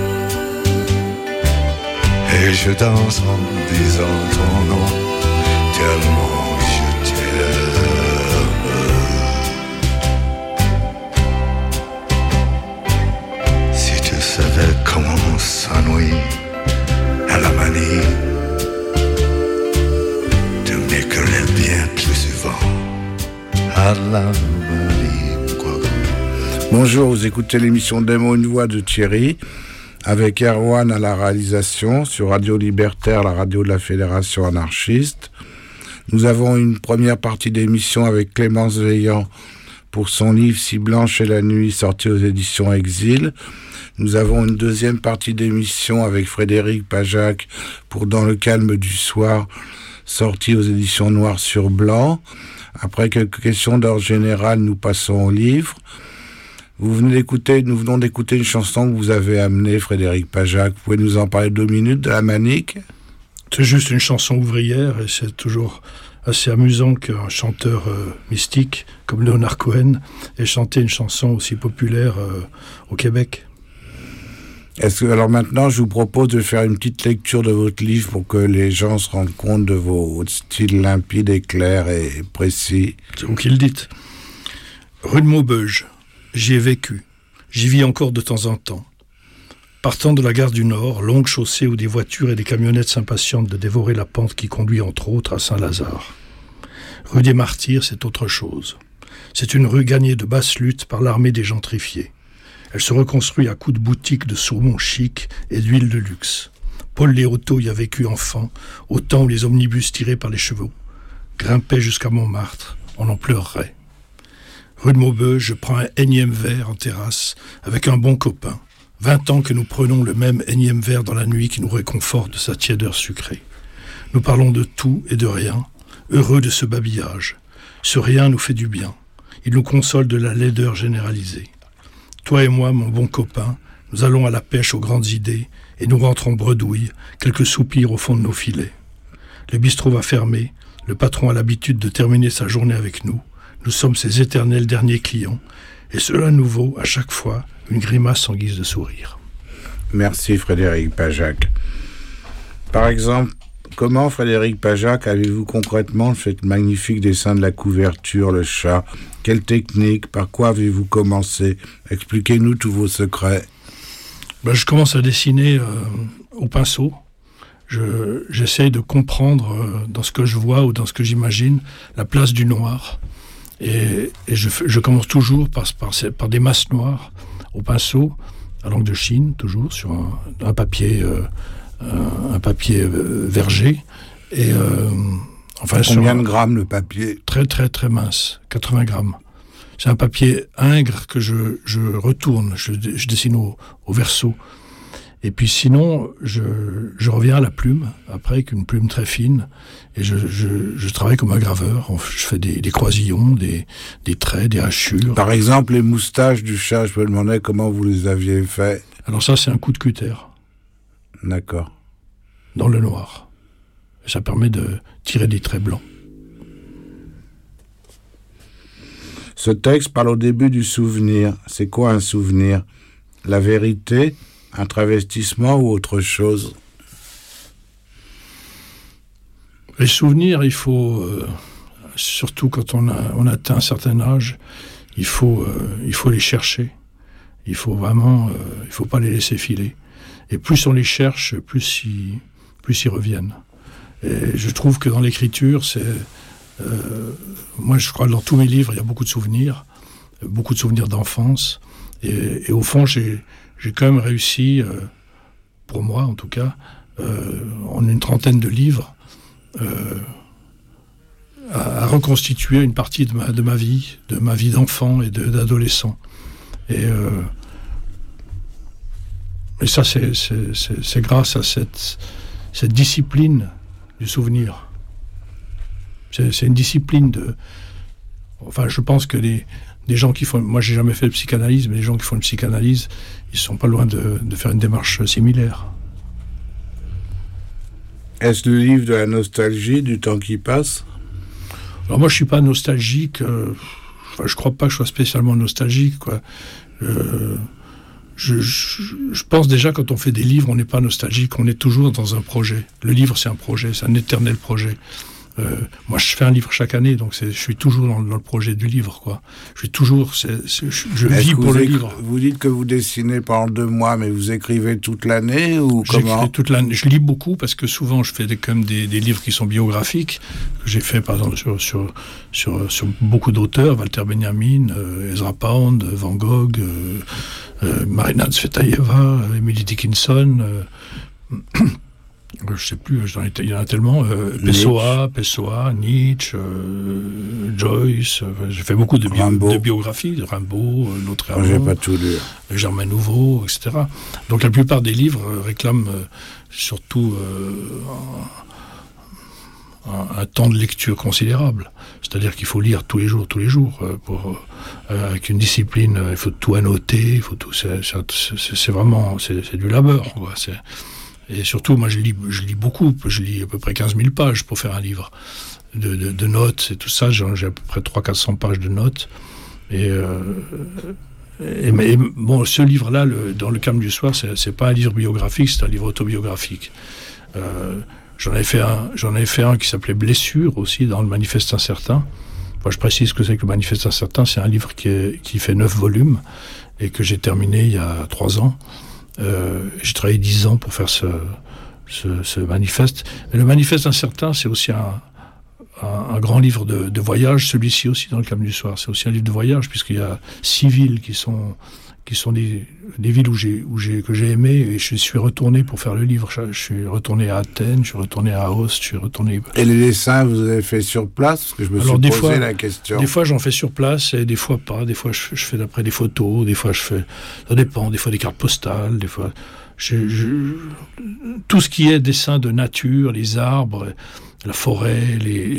et je danse en disant ton nom, tellement je t'aime. Si tu savais comment on s'ennuie à la manie, tu m'écœurais bien plus souvent à la manie. Bonjour, vous écoutez l'émission Des mots, une voix de Thierry, avec Erwan à la réalisation sur Radio Libertaire, la radio de la Fédération anarchiste. Nous avons une première partie d'émission avec Clémence Veillant pour son livre « Si blanche est la nuit » sorti aux éditions Exil. Nous avons une deuxième partie d'émission avec Frédéric Pajac pour « Dans le calme du soir » sorti aux éditions Noir sur Blanc. Après quelques questions d'ordre général, nous passons au livre. Nous venons d'écouter une chanson que vous avez amenée, Frédéric Pajac. Vous pouvez nous en parler 2 minutes de la Manique ? C'est juste une chanson ouvrière et c'est toujours assez amusant qu'un chanteur mystique comme Leonard Cohen ait chanté une chanson aussi populaire au Québec. Alors maintenant, je vous propose de faire une petite lecture de votre livre pour que les gens se rendent compte de votre style limpide et clair et précis. C'est vous qui le dites. Rue de Maubeuge, j'y ai vécu. J'y vis encore de temps en temps. Partant de la gare du Nord, longue chaussée où des voitures et des camionnettes s'impatientent de dévorer la pente qui conduit entre autres à Saint-Lazare. Rue des Martyrs, c'est autre chose. C'est une rue gagnée de basse lutte par l'armée des gentrifiés. Elle se reconstruit à coups de boutiques de saumon chic et d'huile de luxe. Paul Léoto y a vécu enfant, au temps où les omnibus tirés par les chevaux grimpaient jusqu'à Montmartre, on en pleurerait. Rue de Maubeuge, je prends un énième verre en terrasse avec un bon copain. 20 ans que nous prenons le même énième verre dans la nuit qui nous réconforte de sa tiédeur sucrée. Nous parlons de tout et de rien, heureux de ce babillage. Ce rien nous fait du bien. Il nous console de la laideur généralisée. Toi et moi, mon bon copain, nous allons à la pêche aux grandes idées et nous rentrons bredouilles, quelques soupirs au fond de nos filets. Le bistrot va fermer, le patron a l'habitude de terminer sa journée avec nous. Nous sommes ses éternels derniers clients et cela nous vaut à chaque fois une grimace en guise de sourire. Merci Frédéric Pajac. Par exemple, comment, Frédéric Pajac, avez-vous concrètement fait le magnifique dessin de la couverture, le chat ? Quelle technique ? Par quoi avez-vous commencé ? Expliquez-nous tous vos secrets. Je commence à dessiner au pinceau. J'essaye de comprendre dans ce que je vois ou dans ce que j'imagine la place du noir. Et je commence toujours par des masses noires au pinceau, à l'encre de Chine, toujours, sur un papier verger. Et, combien de grammes le papier ? Très, très, très mince, 80 grammes. C'est un papier ingre que je retourne, je dessine au verso. Et puis sinon, je reviens à la plume, après, avec une plume très fine, et je travaille comme un graveur. Je fais des croisillons, des traits, des hachures. Par exemple, les moustaches du chat, je me demandais comment vous les aviez fait. Alors ça, c'est un coup de cutter. D'accord. Dans le noir. Et ça permet de tirer des traits blancs. Ce texte parle au début du souvenir. C'est quoi un souvenir ? La vérité ? Un travestissement ou autre chose ? Les souvenirs, il faut, surtout quand on atteint un certain âge, il faut les chercher. Il faut vraiment, il faut pas les laisser filer. Et plus on les cherche, plus ils reviennent. Et je trouve que dans l'écriture, moi je crois que dans tous mes livres, il y a beaucoup de souvenirs d'enfance. Et au fond, j'ai quand même réussi, pour moi en tout cas, en une trentaine de livres, à reconstituer une partie de ma vie d'enfant et d'adolescent. Et ça, c'est grâce à cette discipline du souvenir. C'est une discipline je pense que des gens qui font... Moi, j'ai jamais fait de psychanalyse, mais les gens qui font une psychanalyse, ils sont pas loin de faire une démarche similaire. Est-ce le livre de la nostalgie, du temps qui passe ? Alors moi, je suis pas nostalgique. Je crois pas que je sois spécialement nostalgique, quoi. Je pense déjà, quand on fait des livres, on n'est pas nostalgique, on est toujours dans un projet. Le livre, c'est un projet, c'est un éternel projet. Moi, je fais un livre chaque année, donc je suis toujours dans le projet du livre, quoi. Je suis toujours, je vis pour le livre. Vous dites que vous dessinez pendant 2 mois, mais vous écrivez toute l'année ou comment ? J'écris toute l'année. Je lis beaucoup parce que souvent, je fais quand même des livres qui sont biographiques. J'ai fait, par exemple, sur beaucoup d'auteurs, Walter Benjamin, Ezra Pound, Van Gogh, Marina Tsvetaeva, Emily Dickinson. Je sais plus, il y en a tellement. Pessoa, Nietzsche, Joyce. J'ai fait beaucoup de biographies, de Rimbaud, Lautréamont. J'ai pas tout lu. Germain Nouveau, etc. Donc la plupart des livres réclament surtout un temps de lecture considérable. C'est-à-dire qu'il faut lire tous les jours, avec une discipline. Il faut tout annoter, il faut tout. C'est vraiment du labeur, quoi. Et surtout, moi, je lis beaucoup. Je lis à peu près 15 000 pages pour faire un livre de notes et tout ça. J'ai à peu près 300-400 pages de notes. Et bon, ce livre-là, dans le calme du soir, c'est pas un livre biographique, c'est un livre autobiographique. J'en ai fait un qui s'appelait Blessure aussi, dans le Manifeste incertain. Moi, je précise que c'est que le Manifeste incertain, c'est un livre qui fait 9 volumes et que j'ai terminé il y a 3 ans. J'ai travaillé 10 ans pour faire ce manifeste. Mais le Manifeste incertain, c'est aussi un grand livre de voyage. Celui-ci aussi, dans le calme du soir, c'est aussi un livre de voyage, puisqu'il y a 6 villes qui sont des villes que j'ai aimées, et je suis retourné pour faire le livre. Je suis retourné à Athènes, je suis retourné à Aoste, je suis retourné... Et les dessins, vous avez fait sur place? Parce que je me suis posé la question. Des fois, j'en fais sur place, et des fois pas. Des fois, je fais d'après des photos, des fois, ça dépend, des fois des cartes postales, des fois... Tout ce qui est dessin de nature, les arbres, la forêt,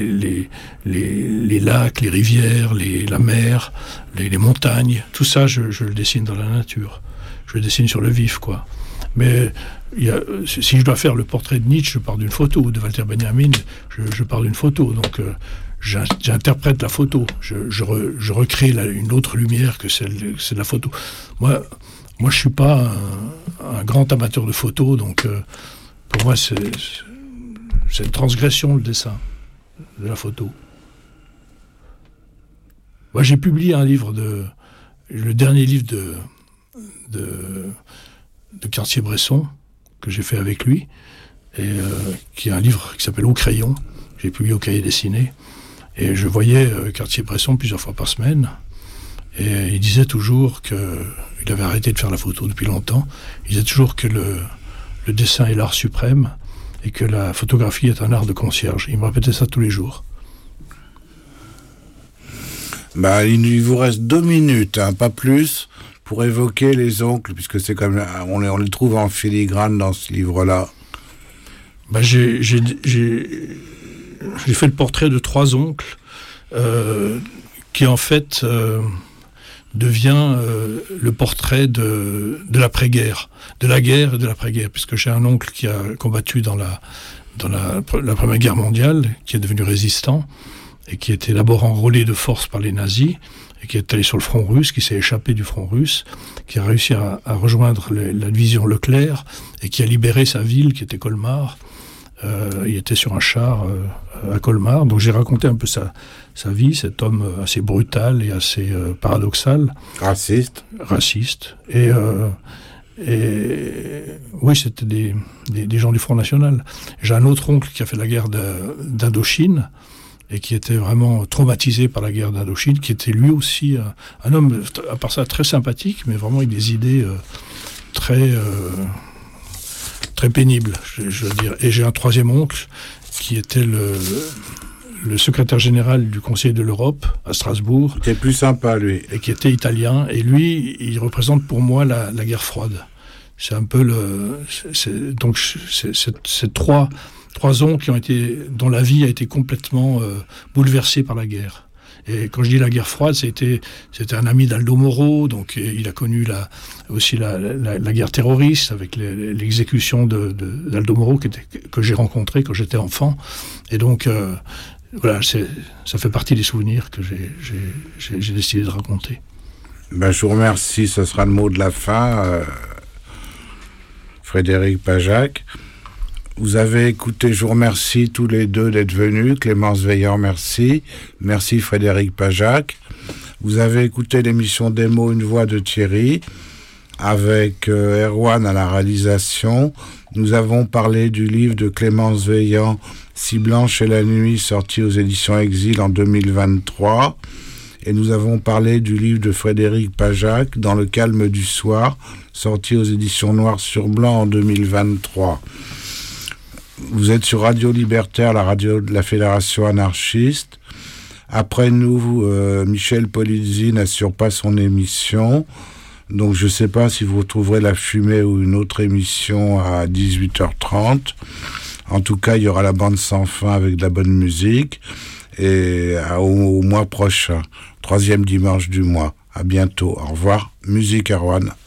les lacs, les rivières, la mer, les montagnes, tout ça, je le dessine dans la nature. Je le dessine sur le vif, quoi. Mais si je dois faire le portrait de Nietzsche, je pars d'une photo, ou de Walter Benjamin, je pars d'une photo. Donc, j'interprète la photo. Je recrée une autre lumière que c'est de la photo. Moi, je suis pas un grand amateur de photos, donc pour moi, c'est une transgression, le dessin, de la photo. Moi, j'ai publié un livre le dernier livre de Cartier-Bresson, que j'ai fait avec lui, et qui est un livre qui s'appelle Au crayon. J'ai publié au Cahier dessiné, et je voyais Cartier-Bresson plusieurs fois par semaine, et il disait toujours qu'il avait arrêté de faire la photo depuis longtemps. Il disait toujours que le dessin est l'art suprême, et que la photographie est un art de concierge. Il me répétait ça tous les jours. Il vous reste 2 minutes, pas plus, pour évoquer les oncles, puisque c'est comme on les trouve en filigrane dans ce livre-là. J'ai fait le portrait de 3 oncles, qui en fait devient le portrait de l'après-guerre, de la guerre et de l'après-guerre, puisque j'ai un oncle qui a combattu dans la Première Guerre mondiale, qui est devenu résistant, et qui était d'abord enrôlé de force par les nazis, et qui est allé sur le front russe, qui s'est échappé du front russe, qui a réussi à rejoindre la division Leclerc, et qui a libéré sa ville, qui était Colmar. Il était sur un char à Colmar, donc j'ai raconté un peu sa vie, cet homme assez brutal et assez paradoxal. Raciste. Et oui, c'était des gens du Front National. J'ai un autre oncle qui a fait la guerre d'Indochine, et qui était vraiment traumatisé par la guerre d'Indochine, qui était lui aussi un homme, à part ça, très sympathique, mais vraiment avec des idées très pénibles, je veux dire. Et j'ai un 3e oncle, qui était le secrétaire général du Conseil de l'Europe, à Strasbourg. Qui était plus sympa, lui. Et qui était italien. Et lui, il représente pour moi la guerre froide. C'est un peu donc, c'est 3 oncles dont la vie a été complètement bouleversée par la guerre. Et quand je dis la guerre froide, c'était un ami d'Aldo Moro, donc il a connu aussi la guerre terroriste avec l'exécution d'Aldo Moro que j'ai rencontré quand j'étais enfant. Et donc voilà, ça fait partie des souvenirs que j'ai décidé de raconter. Je vous remercie, ce sera le mot de la fin. Frédéric Pajac. Vous avez écouté, je vous remercie tous les deux d'être venus. Clémence Veillant, merci. Merci Frédéric Pajac. Vous avez écouté l'émission Des mots, une voix de Thierry, avec Erwan à la réalisation. Nous avons parlé du livre de Clémence Veillant, Si blanche est la nuit, sorti aux éditions Exil en 2023. Et nous avons parlé du livre de Frédéric Pajac, Dans le calme du soir, sorti aux éditions Noir sur Blanc en 2023. Vous êtes sur Radio Libertaire, la radio de la Fédération anarchiste. Après nous, Michel Polizzi n'assure pas son émission. Donc je ne sais pas si vous trouverez La Fumée ou une autre émission à 18h30. En tout cas, il y aura la bande sans fin avec de la bonne musique. Et au mois prochain, 3e dimanche du mois. À bientôt. Au revoir. Musique Erwan.